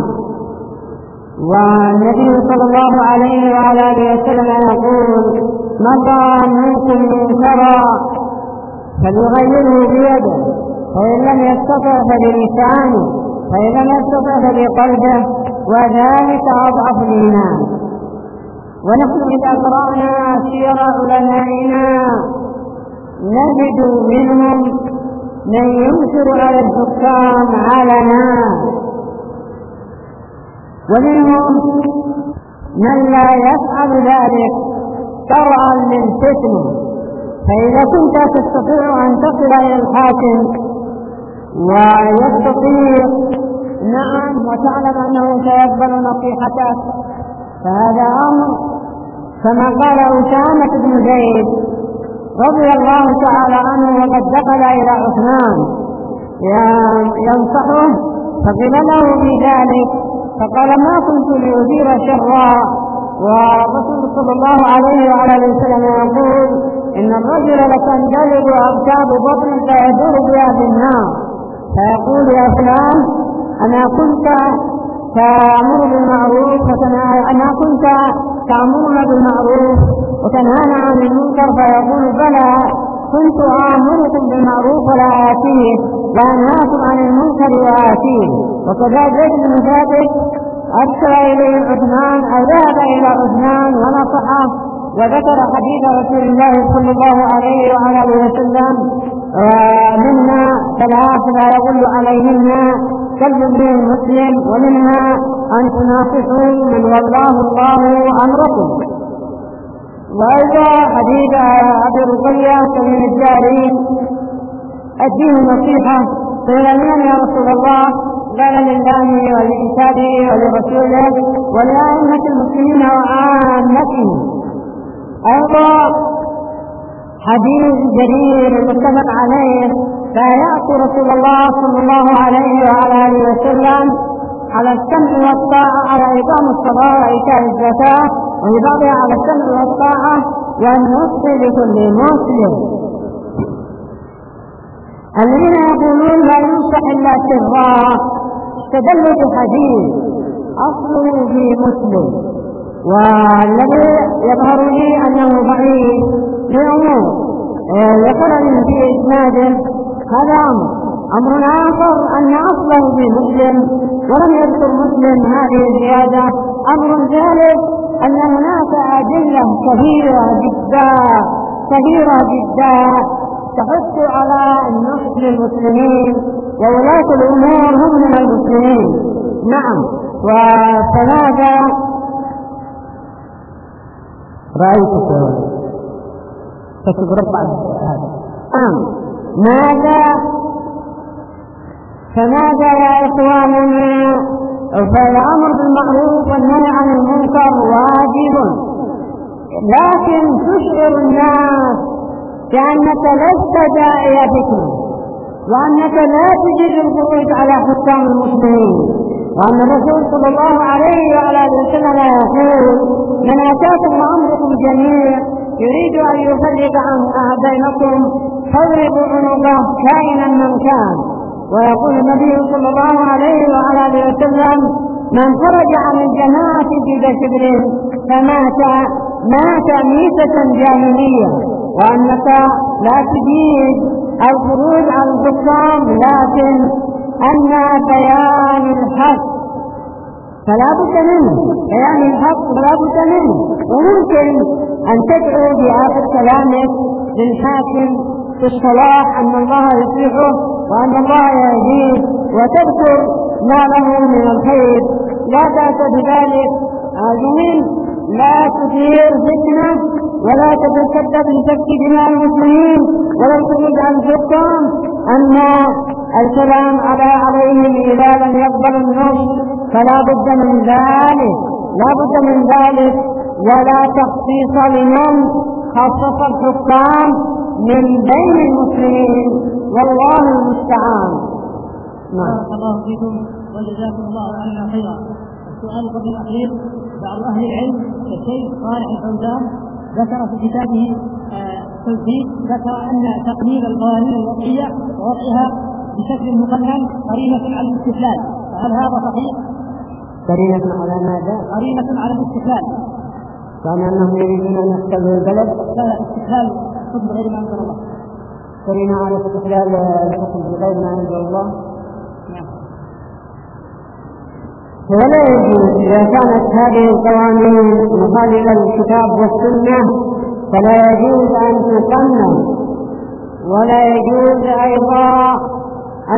[SPEAKER 4] والنبي صلى الله عليه وعلى اله وسلم يقول: من رأى منكم منكرا فليغيره بيده، فإن لم يستطع فبلسانه، فإن لم يستطع فبقلبه، وذلك أضعف الإيمان. ونحن إذا قرأنا سير علمائنا نجد منهم من ينكر على الحكام علنا، ومنهم من لا يفعل ذلك درءا للفتنة. فإذا كنت تستطيع أن تصل إلى الحاكم ويستطيع نعم وتعلم أنه سيقبل نصيحتك، فهذا أمر كما قال أسامة بن زيد رضي الله تعالى عنه وقد دخل إلى عثمان ينصحه فقيل له بذلك فقال: ما كنت لأثير شرا. والرسول صلى الله عليه وعلى اله وسلم يقول: إن الرجل لتندلق أركاب بطن فيدور بها في النار، فيقول: يا فلان أنا كنت تأمر بالمعروف أنا كنت تأمرنا بالمعروف وتنهانا عن المنكر، فيقول: بلى كنت آمركم بالمعروف ولا آتيه وأنهاكم عن المنكر وآتيه. وكذلك زيد بن ثابت أرسل إليه عثمان أو ذهب إلى عثمان ونصحه وذكر حديث رسول الله صلى الله عليه وعلى اله وسلم: منا ثلاث لا يغل عليهن كلب به مسلم، ومنها أن تناصحوا من والله الله أمركم. وأيضا حديث أبي رقية بن الجاري: الدين نصيحة. قيل: لمن يا رسول الله؟ قال: لله ولكتابه ولرسوله ولأئمة المسلمين وعامتهم. أيضا حديث جرير المتفق عليه: لا يأتي رسول الله صلى الله عليه وعلى آله وسلم على السمع والطاعة على إقام الصلاة وإيتاء الزكاة، وفي بعضها على السمع والطاعة والنصح لكل مسلم. الذين يقولون لا ينصح إلا سرا استدلوا بحديث أصله في مسلم، والذي يظهر لي أنه ضعيف لأمور يقرن في إسناده. هذا أمر أمر آخر أن أصله في مسلم ولم يذكر مسلم هذه الزيادة. أمر ثالث أن هناك أدلة كثيرة جدا كثيرة جدا تحث على النصح للمسلمين، وولاة الأمور هم من المسلمين. نعم. وفماذا رأيتك فتضرب هذا؟ نعم. ماذا فماذا يا إخواننا؟ فالأمر بالمعروف والنهي عن المنكر واجب، لكن تشعر الناس كأنك لست داعي فتنة، وأنك لا تجد الخروج على حكام المسلمين، وأن الرسول صلى الله عليه وعلى اله وسلم يقول: من أتاكم وأمركم جميع يريد أن يفرق عن بينكم تضرب عنقه كائنا من كان. ويقول النبي صلى الله عليه وعلى اله وسلم: من خرج عن الجماعة في شبر فمات مات ميتة جاهلية. وأنك لا تجيد الخروج عن الحكام، لكن أن بيان الحق فلا بد منه، بيان الحق فلا بد منه. وممكن أن تدعو بآخر كلامك للحاكم في الصلاح أن الله يصلحه وأن الله يهديه، وتذكر ما له من الخير، لا بأس بذلك. المهم لا تثير فتنة ولا تتسبب لسفك دماء المسلمين ولا تريد عن الحكام أن الكلام على عليهم إذا لم يقبل النص، فلا بد من ذلك، لا بد من ذلك. ولا تخصيص لمن خصص الحكام من بين المسلمين، والله المستعان.
[SPEAKER 3] بارك الله فيكم وجزاكم الله عنا خيرا. السؤال قبل الأخير: بعض أهل العلم كالشيخ صالح الفوزان ذكر في كتابه توحيد ذكر أن تقنين القوانين الوضعية ووضعها بشكل مقنن قرينة على الاستقلال، فهل هذا صحيح؟
[SPEAKER 4] قرينة على ماذا؟
[SPEAKER 3] قرينة على الاستقلال،
[SPEAKER 4] كما أنهم يريدون أن يحتلوا البلد.
[SPEAKER 3] لا استقلال حكم غير ما أنزل الله.
[SPEAKER 4] قرينة على استقلال الحكم بغير ما أنزل الله. ولا يجوز إذا كانت هذه القوانين مخالفة للكتاب والسنة فلا يجوز أن تقنن، ولا يجوز أيضا أن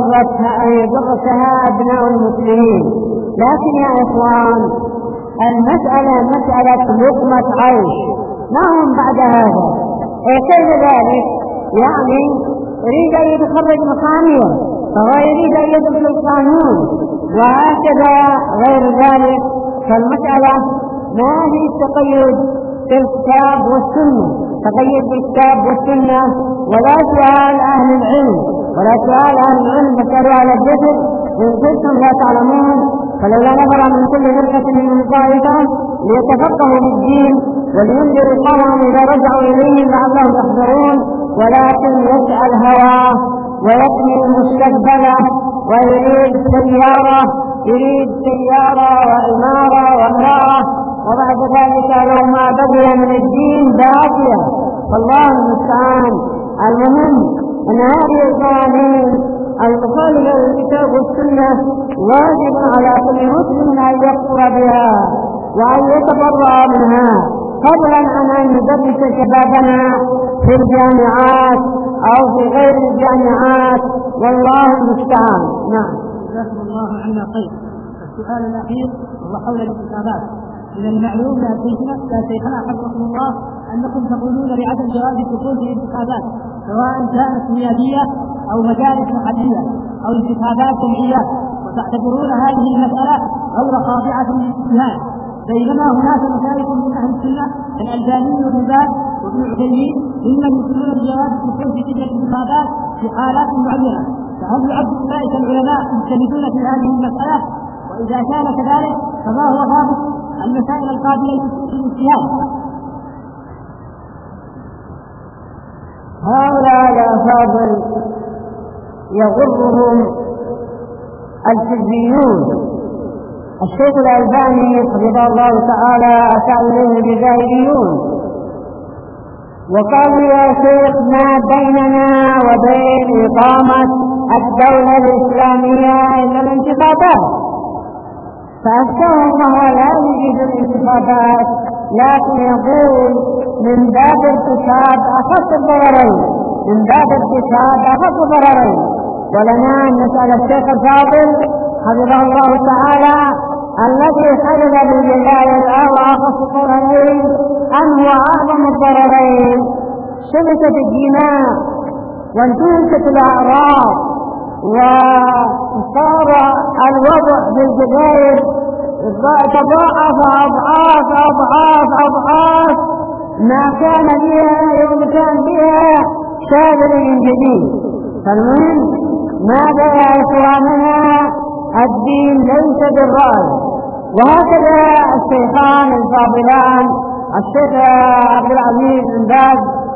[SPEAKER 4] يدرسها أبناء المسلمين. لكن يا إخوان، المسألة مسألة لقمة عيش، ما هم بعد هذا. كيف ذلك؟ يعني يريد أن يتخرج مقامية، فهو يريد أن يدرس القانون، وهكذا غير ذلك. فالمسألة ما هي التقيد بالكتاب والسنة، تقيد بالكتاب والسنة، ولا سؤال أهل العلم، ولا سؤال أهل العلم فسألوا على الجسد إن كنتم لا تعلمون. فلولا نفر من كل فرقة من طائفة ليتفقهوا في الدين ولينذروا قومهم إذا رجعوا إليهم لعلهم يحذرون. ولكن يسأل هواه ويبني مستقبله ويريد سيارة يريد سيارة وإمارة وامرأة، وبعد ذلك لو ما بقي من الدين باقية، فالله المستعان. المهم أن هذه القوانين المخالفة للكتاب والسنة واجب على كل مسلم أن يكفر بها وأن يتبرأ منها، فضلا عن أن يدرس شبابنا في الجامعات أو في غير الجامعات، والله المستعان. نعم.
[SPEAKER 3] جزاكم الله عنا خير. السؤال الأخير هو حول الانتخابات. من المعلوم يا شيخنا يا شيخنا حفظكم الله أنكم تقولون بعدم جواز الدخول في الانتخابات، سواء كانت نيابية أو مجالس محلية أو انتخابات جمعيات، وتعتبرون هذه المسألة غير خاضعة للاجتهاد، بينما هناك مشايخ من أهل السنة الألباني والرباط وابن عثيمين ممن يقولون بجواز الدخول في تلك الانتخابات في حالات معينة. فهل يعد أولئك العلماء مجتهدون في هذه المسألة؟ وإذا كان كذلك فما هو ضابط المسائل القابلة للاجتهاد؟
[SPEAKER 4] هؤلاء الأفاضل يغرهم الحزبيون. الشيخ الألباني حفظه الله تعالى أتى إليه الجزائريون وقالوا: يا شيخ، ما بيننا وبين إقامة الدولة الإسلامية إلا الانتخابات. فأفتاهم وهو لا يجيد الانتخابات، لكن يقول من باب ارتكاب أخف الضررين، من باب ارتكاب أخف الضررين. ولنا أن نسأل الشيخ الفاضل حفظه الله تعالى الذي حدث بالجزائر الآن أخف الضررين أم هو أعظم الضررين؟ شبكة الدماء وانتهكت الأعراض، وصار الوضع بالجزائر تضاعف أضعاف أضعاف أضعاف ما كان بها يوم كان بها شاذر من جديد. فالمهم ماذا يا إخواننا؟ الدين ليس بالرأي. وهكذا الشيخان الفاضلان الشيخ عبد العزيز بن باز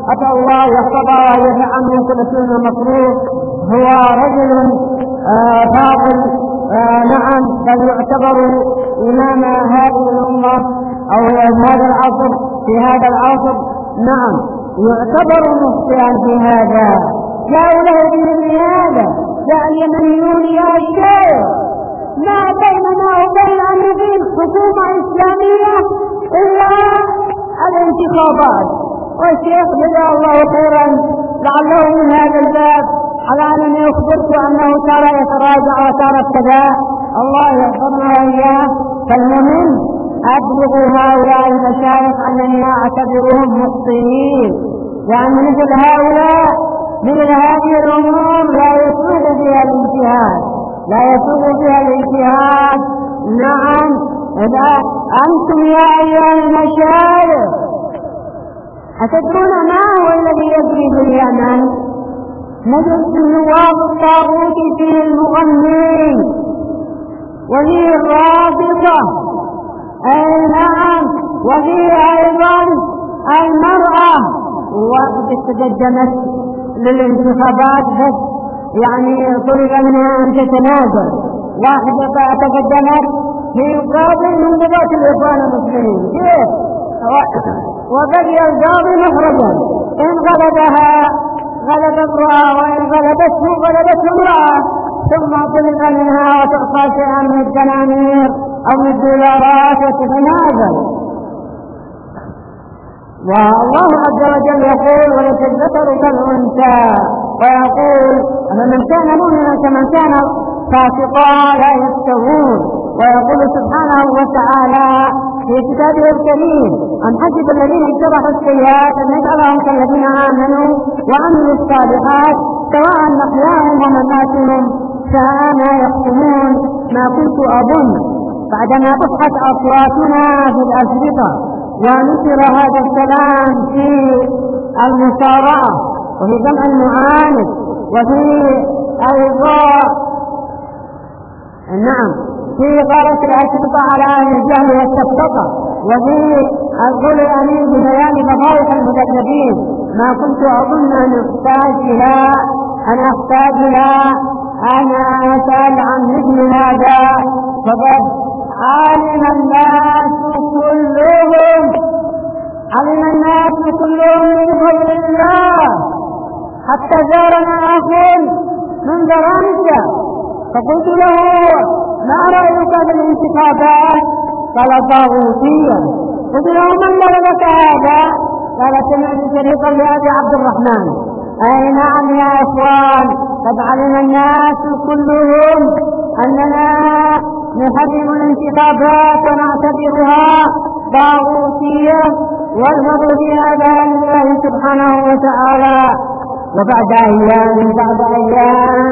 [SPEAKER 4] أسأل الله يحفظه ويدفع عنه كل سوء مكروه. هو رجل آه فاضل آه نعم، بل يعتبر إمام هذه الأمة أو هذا العصر في هذا العصر. نعم يعتبر مخطئا في هذا. جاءوا له بالزيادة جاء اليمنيون يا شيخ ما بيننا وبين أن نقيم حكومة إسلامية إلا الانتخابات. والشيخ جزاه الله خيرا لعله من هذا الباب على أنني أخبرت أنه ترى يتراجع وترى كذا، الله يحفظنا وإياه. فالمهم أبلغ هؤلاء المشايخ أنني أعتبرهم مخطئين، لأن مثل هؤلاء مثل هذه الأمور لا يسوغ فيها الاجتهاد، لا يسوغ فيها الاجتهاد. نعم إذا أنتم يا أيها المشايخ أتدرون ما هو الذي يجري في اليمن؟ مجلس النواب الطاغوت فيه المغنين وفيه الرافضة، أي نعم، وفيه أيضا المرأة، وقد تقدمت للانتخابات بس يعني طلب منها أن تتنازل، واحدة تقدمت في قاضي من قضاة الإخوان المسلمين كيف؟ وبقي القاضي مخرجا، إن غلبها غلب امرأة وإن غلبته غلبته امرأة، ثم طلب منها وتعطى شيئا من الدنانير أو من الدولارات وتتنازل. والله عز وجل يقول وليس الذكر كالأنثى، ويقول من كان مؤمنا كمن كان فاسقا لا يستوون. ويقول سبحانه وتعالى في كتابه الكريم أم حسب الذين اجترحوا السيئات أن نجعلهم كالذين آمنوا وعملوا الصالحات سواء محياهم ومماتهم ساء ما يحكمون. ما كنت أظن بعدما ضحت أصواتنا في الأشرطة ونشر هذا الكلام في المصارعة وفي جمع المعاند وفي الإغاء، نعم في غارة الأشرطة على أهل الجهل والسفسطة، وفي القول الأمين ببيان فضائح المكذبين، ما كنت أظن أن أحتاج إلى أن أحتاج إلى أن أسأل عن مثل هذا. فقد علم الناس كلهم علم الناس كلهم من فضل الله، حتى زارنا أخ من فرنسا فقلت له ما رأيك بالانتخابات؟ قال طاغوتية. قلت له من ضربك هذا؟ قال سمعت شريطا لأبي عبد الرحمن. أي نعم يا إخوان، قد علم الناس كلهم أننا نحرم الانتخابات ونعتبرها طاغوتية والمر بهذا لله سبحانه وتعالى. وبعد أيام بعد أيام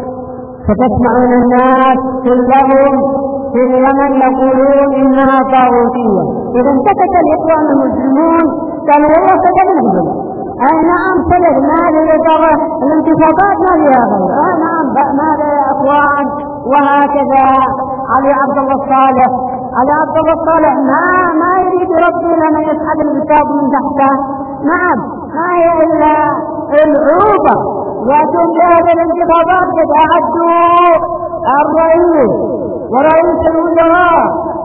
[SPEAKER 4] فتسمعون الناس كلهم في اليمن يقولون إنها طاغوتية. إذا انتكت الإخوان المسلمون قالوا والله سجدنا. أي نعم سجد، ما لي الانتخابات ما لي غير. أي نعم ما لي يا إخوان. وهكذا علي عبد الله الصالح علي عبد الله الصالح ما ما يريد ربي لما يسحب الكتاب من تحته. نعم ما هي إلا العروبة يأتون بهذه الانتخابات قد أعدوا الرئيس ورئيس الوزراء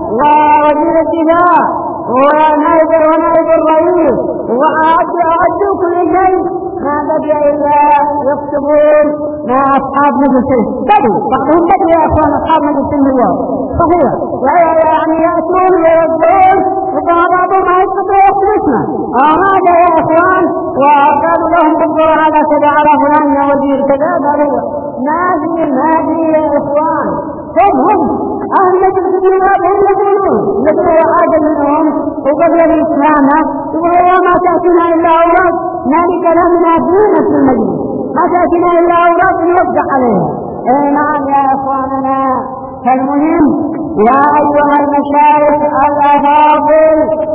[SPEAKER 4] ووزير الدفاع ونائب ونائب الرئيس وأعدوا أعدوا كل شيء، ما بقي إلا يكتبون مع أصحاب مجلس بدو بعضهم بدو يا أخوان أصحاب مجلس النواب صحيح، يعني يأتون ويرجعون وبعضهم ما يستطيع يخلصنا هذا يا إخوان. وقالوا لهم انظروا على كذا على فلان يا وزير كذا. قالوا ما في ما في يا إخوان، هم هم أهل مجلس النواب هم يقولون يقولوا عادة منهم وقبل الإسلام يقولوا ما تأتينا إلا أوراق ما لكلامنا دين في المجلس، ما تأتينا إلا أوراق يوزع عليها. إيه نعم يا إخواننا. فالمهم يا أيها المشايخ الأفاضل،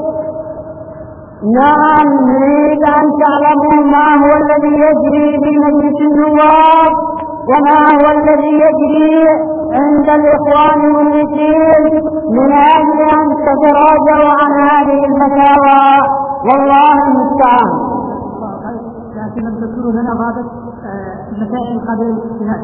[SPEAKER 4] نعم نريد أن تعلموا ما هو الذي يجري في مجلس النواب وما هو الذي يجري عند الإخوان المسلمين من أجل أن تتراجعوا عن هذه الفتاوى، والله المستعان.
[SPEAKER 3] لكن لم تذكروا لنا بعض المسائل قبل الاجتهاد.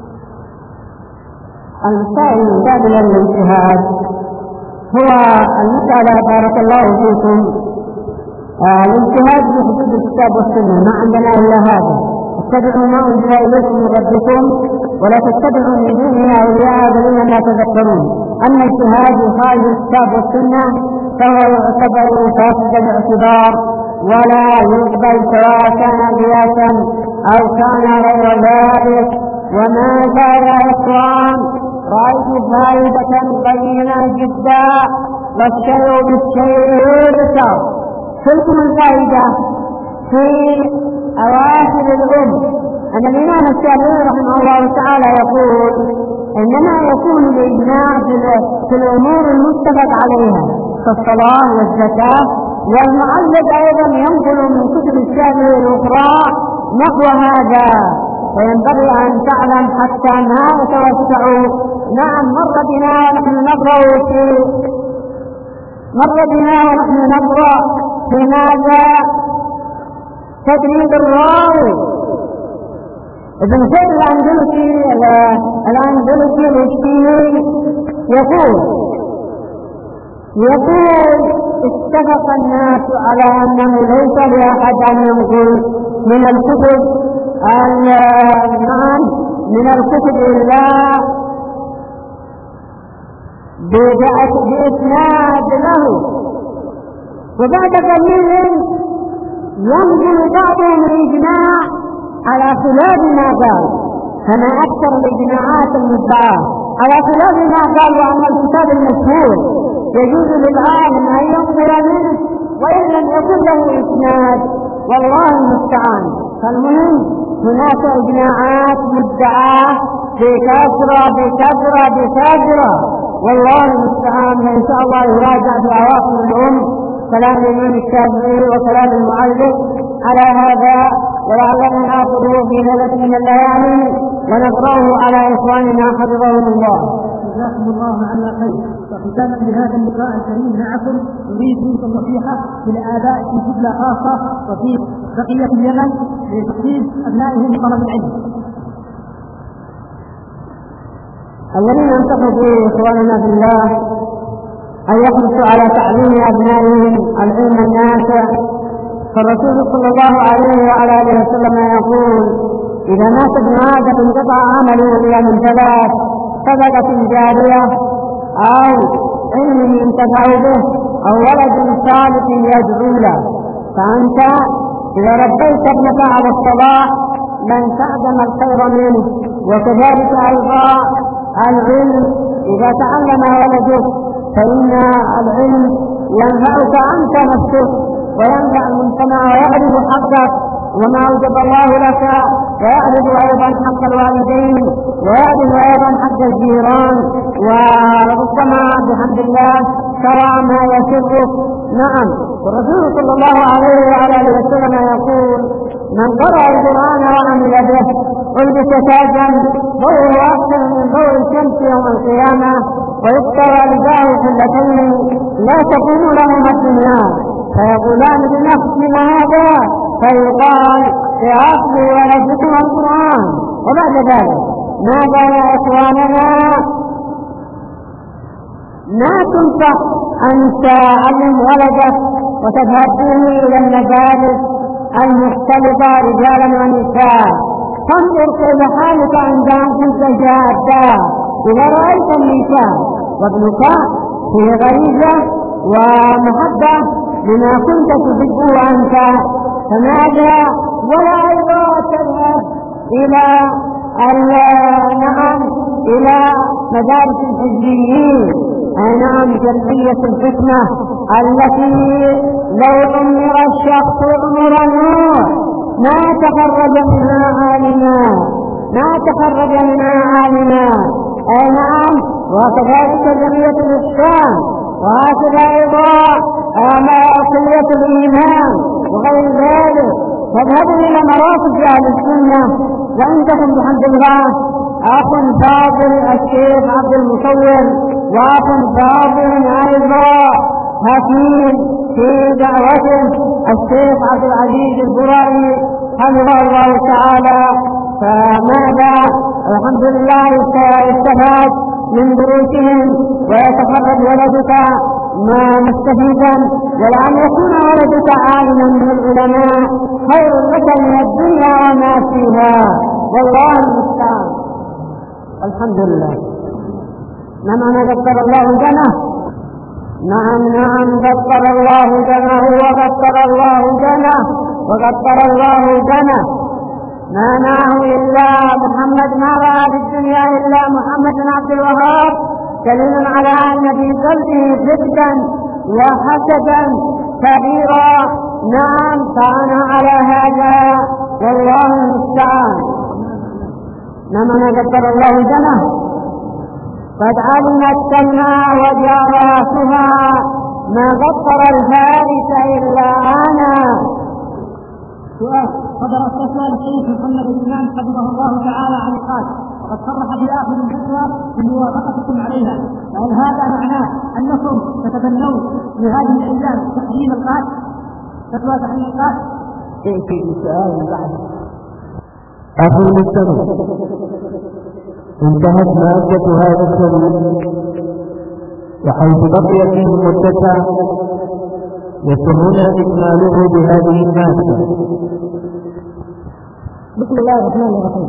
[SPEAKER 4] المسائل المقابلة للاجتهاد هو المسألة بارك الله فيكم الاجتهاد في حدود الكتاب والسنة، ما عندنا إلا هذا، اتبعوا ما أنزل إليكم من ربكم ولا تتبعوا من دونه أولياء الذين لا تذكرون. أما الاجتهاد خارج الكتاب والسنة فهو يعتبر فاسد الاعتبار ولا يقبل سواء كان قياسا أو كان غير ذلك. وماذا يا إخوان؟ رأيت فائدة بينة جدا، والشيء بالشيء يذكر. تلكم الفائدة في أواخر الأم أن الإمام الشافعي رحمه الله تعالى يقول إنما يكون الإجماع في الأمور المتفق عليها كالصلاة والزكاة، والمعلق أيضا ينقل من كتب الشافعي الأخرى نحو هذا، فينبغي أن تعلم حتى ما يتوسع. نعم مر بنا ونحن نقرأ في مر بنا ونحن نقرأ في ماذا؟ تدريب الراوي. ابن زيد الأندلسي الأندلسي الاشتيني يقول يقول اتفق الناس على أنه ليس لأحد أن ينقل من الكتب نعم من الكتب إلا بإسناد له. وبعد قليل ينزل بعضهم الإجماع على خلاف ما قال، فما أكثر الإجماعات المدعاة على خلاف ما قال. وأن الكتاب المشهور يجوز للعالم أن ينقل منه وإن لم يكن له إسناد، والله المستعان. فالمهم هناك إجماعات مدعاة بكثرة بكثرة بكثرة، والله المستعان. إن شاء الله يراجع في أواخر الأم كلام الإمام الشافعي وكلام المعلق على هذا، ولعلنا نأخذه في ليلة من الليالي ونقرأه على إخواننا حفظهم الله.
[SPEAKER 3] جزاكم الله عنا خير. وختاما لهذا اللقاء الكريم معكم نريد منكم نصيحة في الآباء في جملة خاصة وفي بقية اليمن لتحفيز أبنائهم طلب العلم.
[SPEAKER 4] الذين ينتقدوا إخواننا في الله أن يحرصوا على تعليم أبنائهم العلم النافع، فالرسول صلى الله عليه وعلى آله وسلم يقول إذا مات ابن آدم انقطع عمله إلى من ثلاث: صدقة جارية أو علم ينتفع به أو ولد صالح يدعو له. فأنت إذا ربيت ابنك على الصلاح لن تعدم الخير منه. وكذلك أيضا العلم إذا تعلم ولدك فإن العلم ينفعك أنت نفسك وينفع المجتمع ويعرف حقك وما أوجب الله لك، ويعرف أيضا حق الوالدين، ويعرف أيضا حق الجيران، وربما بحمد الله ترى ما يسرك. نعم الرسول صلى الله عليه وعلى اله وسلم يقول من قرأ القرآن وعمل به ألبس تاجا ضوءه أحسن من ضوء الشمس يوم القيامة، ويكتوى رداءه حلتين لا تكون لهما الدنيا، فيقولان بنفسنا هذا فيقال بأصل ولدكم القرآن. وبعد ذلك ماذا يا إخواننا؟ ما تنصح أن تعلم ولدك وتذهب به إلى المدارس المختلفة رجالا ونساء. فانظر كيف حالك عند أن كنت جادا إذا رأيت النساء وابنك في غريزة ومحبة لما كنت تحبه أنت، فماذا ولا أيضا تذهب إلى نعم إلى مدارس الحزبيين. نعم تربية الفتنة التي لو عمر الشخص عمر نور ما تخرج منها عالما ما تخرج منها عالما أي نعم. وكذلك جمعية الإحسان، وهكذا أيضا كلية الإيمان وغير ذلك. فاذهبوا إلى مراكز أهل السنة، وعندكم بحمد الله أخ فاضل الشيخ عبد المصور، وأخ فاضل أيضا حكيم في دعوته الشيخ عبد العزيز البرائي، حفظه الله تعالى. فماذا الحمد لله استفاد من دروسهم ويتخرج ولدك ما مستفيدا، ولأن يكون ولدك عالما من العلماء خير لك من الدنيا وما فيها، والله المستعان. الحمد لله. نعم أنا ذكر الله جنه، نعم نعم ذكر الله جنه وذكر الله جنه وذكر الله جنه. ما معه إلا محمد، ما رأى في الدنيا إلا محمد بن عبد الوهاب، دليل على أن في قلبه جدا وحسدا كبيرا. نعم فأنا على هذا والله المستعان. نعم أنا ذكر الله جنه قد علمت سمها وجاراتها ما غفر الفارس إلا أنا.
[SPEAKER 3] سؤال: صدر استفسار الشيخ محمد بن نعم حفظه الله تعالى عن القاتل، وقد صرح في اخر الفتوى بموافقتكم عليها، فهل هذا معناه انكم تتبنون في هذه الايام تحريم القاتل؟ فتوى تحريم القاتل؟
[SPEAKER 4] ائتي بسؤال بعد.
[SPEAKER 1] أخي المستمع، انتهت مادة هذا الشريط، وحيث بقي فيه متسع يسرنا إكماله بهذه المادة.
[SPEAKER 2] بسم الله الرحمن الرحيم.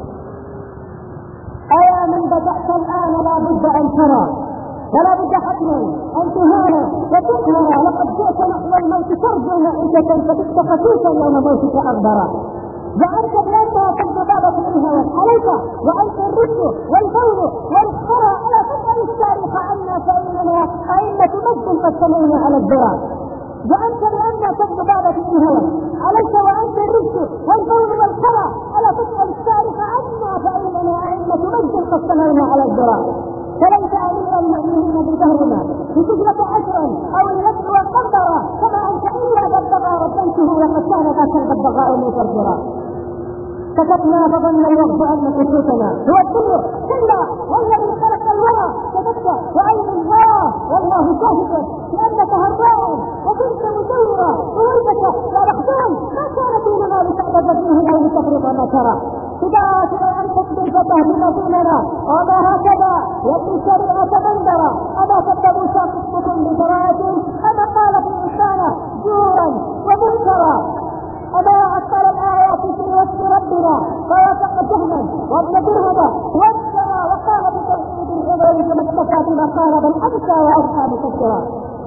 [SPEAKER 2] أيا من بدأت الآن لا بد أن ترى ولا بد حتما أن تهانى وتقهر، لقد جئت نحو الموت ترجو معيشة فتبت خفيفا يوم موتك أغبرا. وأنت بأنها كالذبابة الهوى عليك، وأنت الرشد والبول والخرى ألا تسأل التاريخ عنا فإننا أئمة مجد قد سمينا على الذرى. وأنت بأنها كالذبابة الهوى عليك، وأنت الرشد والبول والخرى ألا تسأل التاريخ عنا فإننا أئمة مجد قد سمينا على الذرى. فليس أميرا مؤمنين بدهرنا بسجلة عشرا أو النسل والقدرة، كما أنت إلا بالبغى ربيته وقد كان ذاك البغاء مفرجرا. كتبنا فظن الوقت أن نفوسنا هو الدنيا كلا، والذي خلق الورى كتبت وعين الله والله شاهد لأنك هراء وكنت مزورا وولدك لا مخدوم، ما كان دوننا لتعبد فيه أو لتفرض ما ترى. فدعاتك أن تقبل فتهدم دوننا، وما هكذا يبني شريعة بندرة. أما كتبوا شاقصكم ببراءة، أما قال في الإنسان جورا ومنكرا. أما أكثر الآيات في وصف ربنا فوافق جهلا وابن درهما وابترى وقال بتوحيد العبر كما اكتفى بما قال بل أبكى وأبكى مفسرا.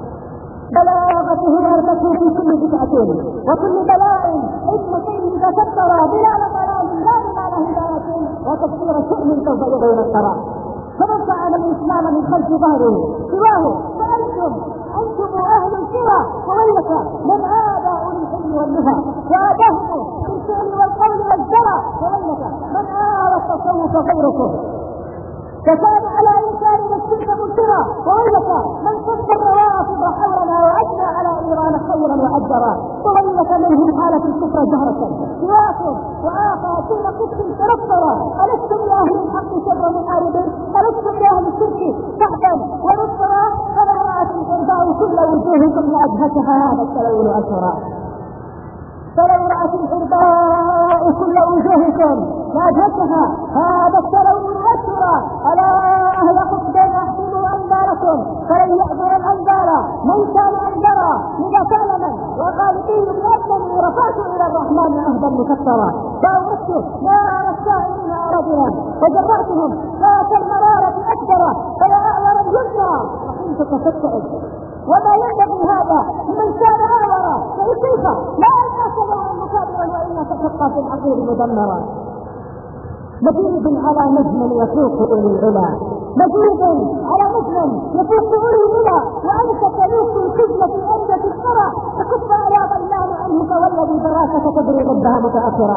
[SPEAKER 2] بلاغته مرتبه في كل بدعة وكل بلاء اسم شيء تكبر بلا لطلال لا بمعنى هداية وتكثير شؤم سوف يغير القرار. فمن فعل الإسلام من خلف ظهره سواه فأنتم أنتم أهل الكرى، وويلك من آبى أولي الحلم والنهى وآباهم في الفعل والقول والزرع، وويلك من آوى التصوف غيركم. فكان على إنسان نفسك منكرا، وويلك من صد الروافض حولنا وأجنى على إيران خيرا وأجرا. وويلك منهم حالة الكفر جهرة سواكم وآخى دون قسم تنصرا. ألستم لأهل الحق شر محارب، ألستم لأهل الشرك سحبا ونصرا. فلا رأت الإرضاء كل وجوهكم لأجهتها هذا التلون أسرا. فلو رأت الإرضاء كل وجوهكم لأجهتها هذا التلون أسرا. ألا أهل قصد أحسنوا أنباركم فلن يحضر الأنبار من كان أنبارا. إذا كان من وغالبين بأنني رفعت إلى الرحمن عهدا مكسرا. فأوردت نار السائلين أرادنا فجرأتهم ذات المرارة أكبر فلا أعور الجنة وحيثك تتعب. وما ينبغي هذا لمن كان أعورا فكيف لا أنت سمعا مكابرا وإنك تبقى في العقول مدمرا. مجيد على نجم يفوق أولي العلا، مجيد على نجم يفوق أولي العلا، وأنت تلوك الكذب في أندة القرى. تكف على ظلام عنه فوالذي دراسة تدري ضدها متأخرا.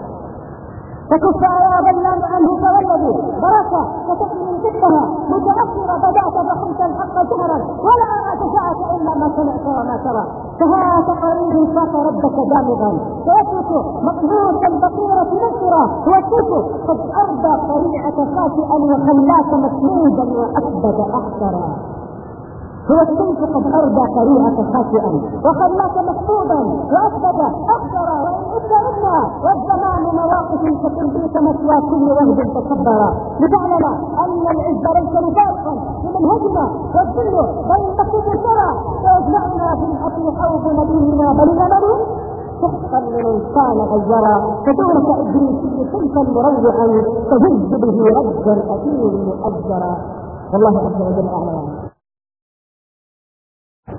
[SPEAKER 2] تكف على ظلام عنه فوالذي دراسة فتدري ضدها متأخرا. بدأت فقلت الحق جهرا ولا أرى تشاءك إلا ما سمعت وما ترى. فهات قريب فاق ربك دامغا ويترك مقهورا بصيرة نكرة، ويترك قد أرضى طريعة خاطئا وخلاك مسنودا وأكبد أحسرا. هو السيف قد أردى طريقك خاطئا وخلاك محفوظا وأثبت أكثر وإن أكثرنا والزمان مواقف ستنبيك مسوى كل وهد تكبرا لتعلم أن العز ليس مفارقا لمنهجنا والذل بل نقود سرى ويجمعنا في الأصل حوض نبينا بل الأمل سحقا لمن كان غيرا فدونك إدريسي سلفا مروعا تهز به رجا أثير مؤجرا والله عز وجل أعلم.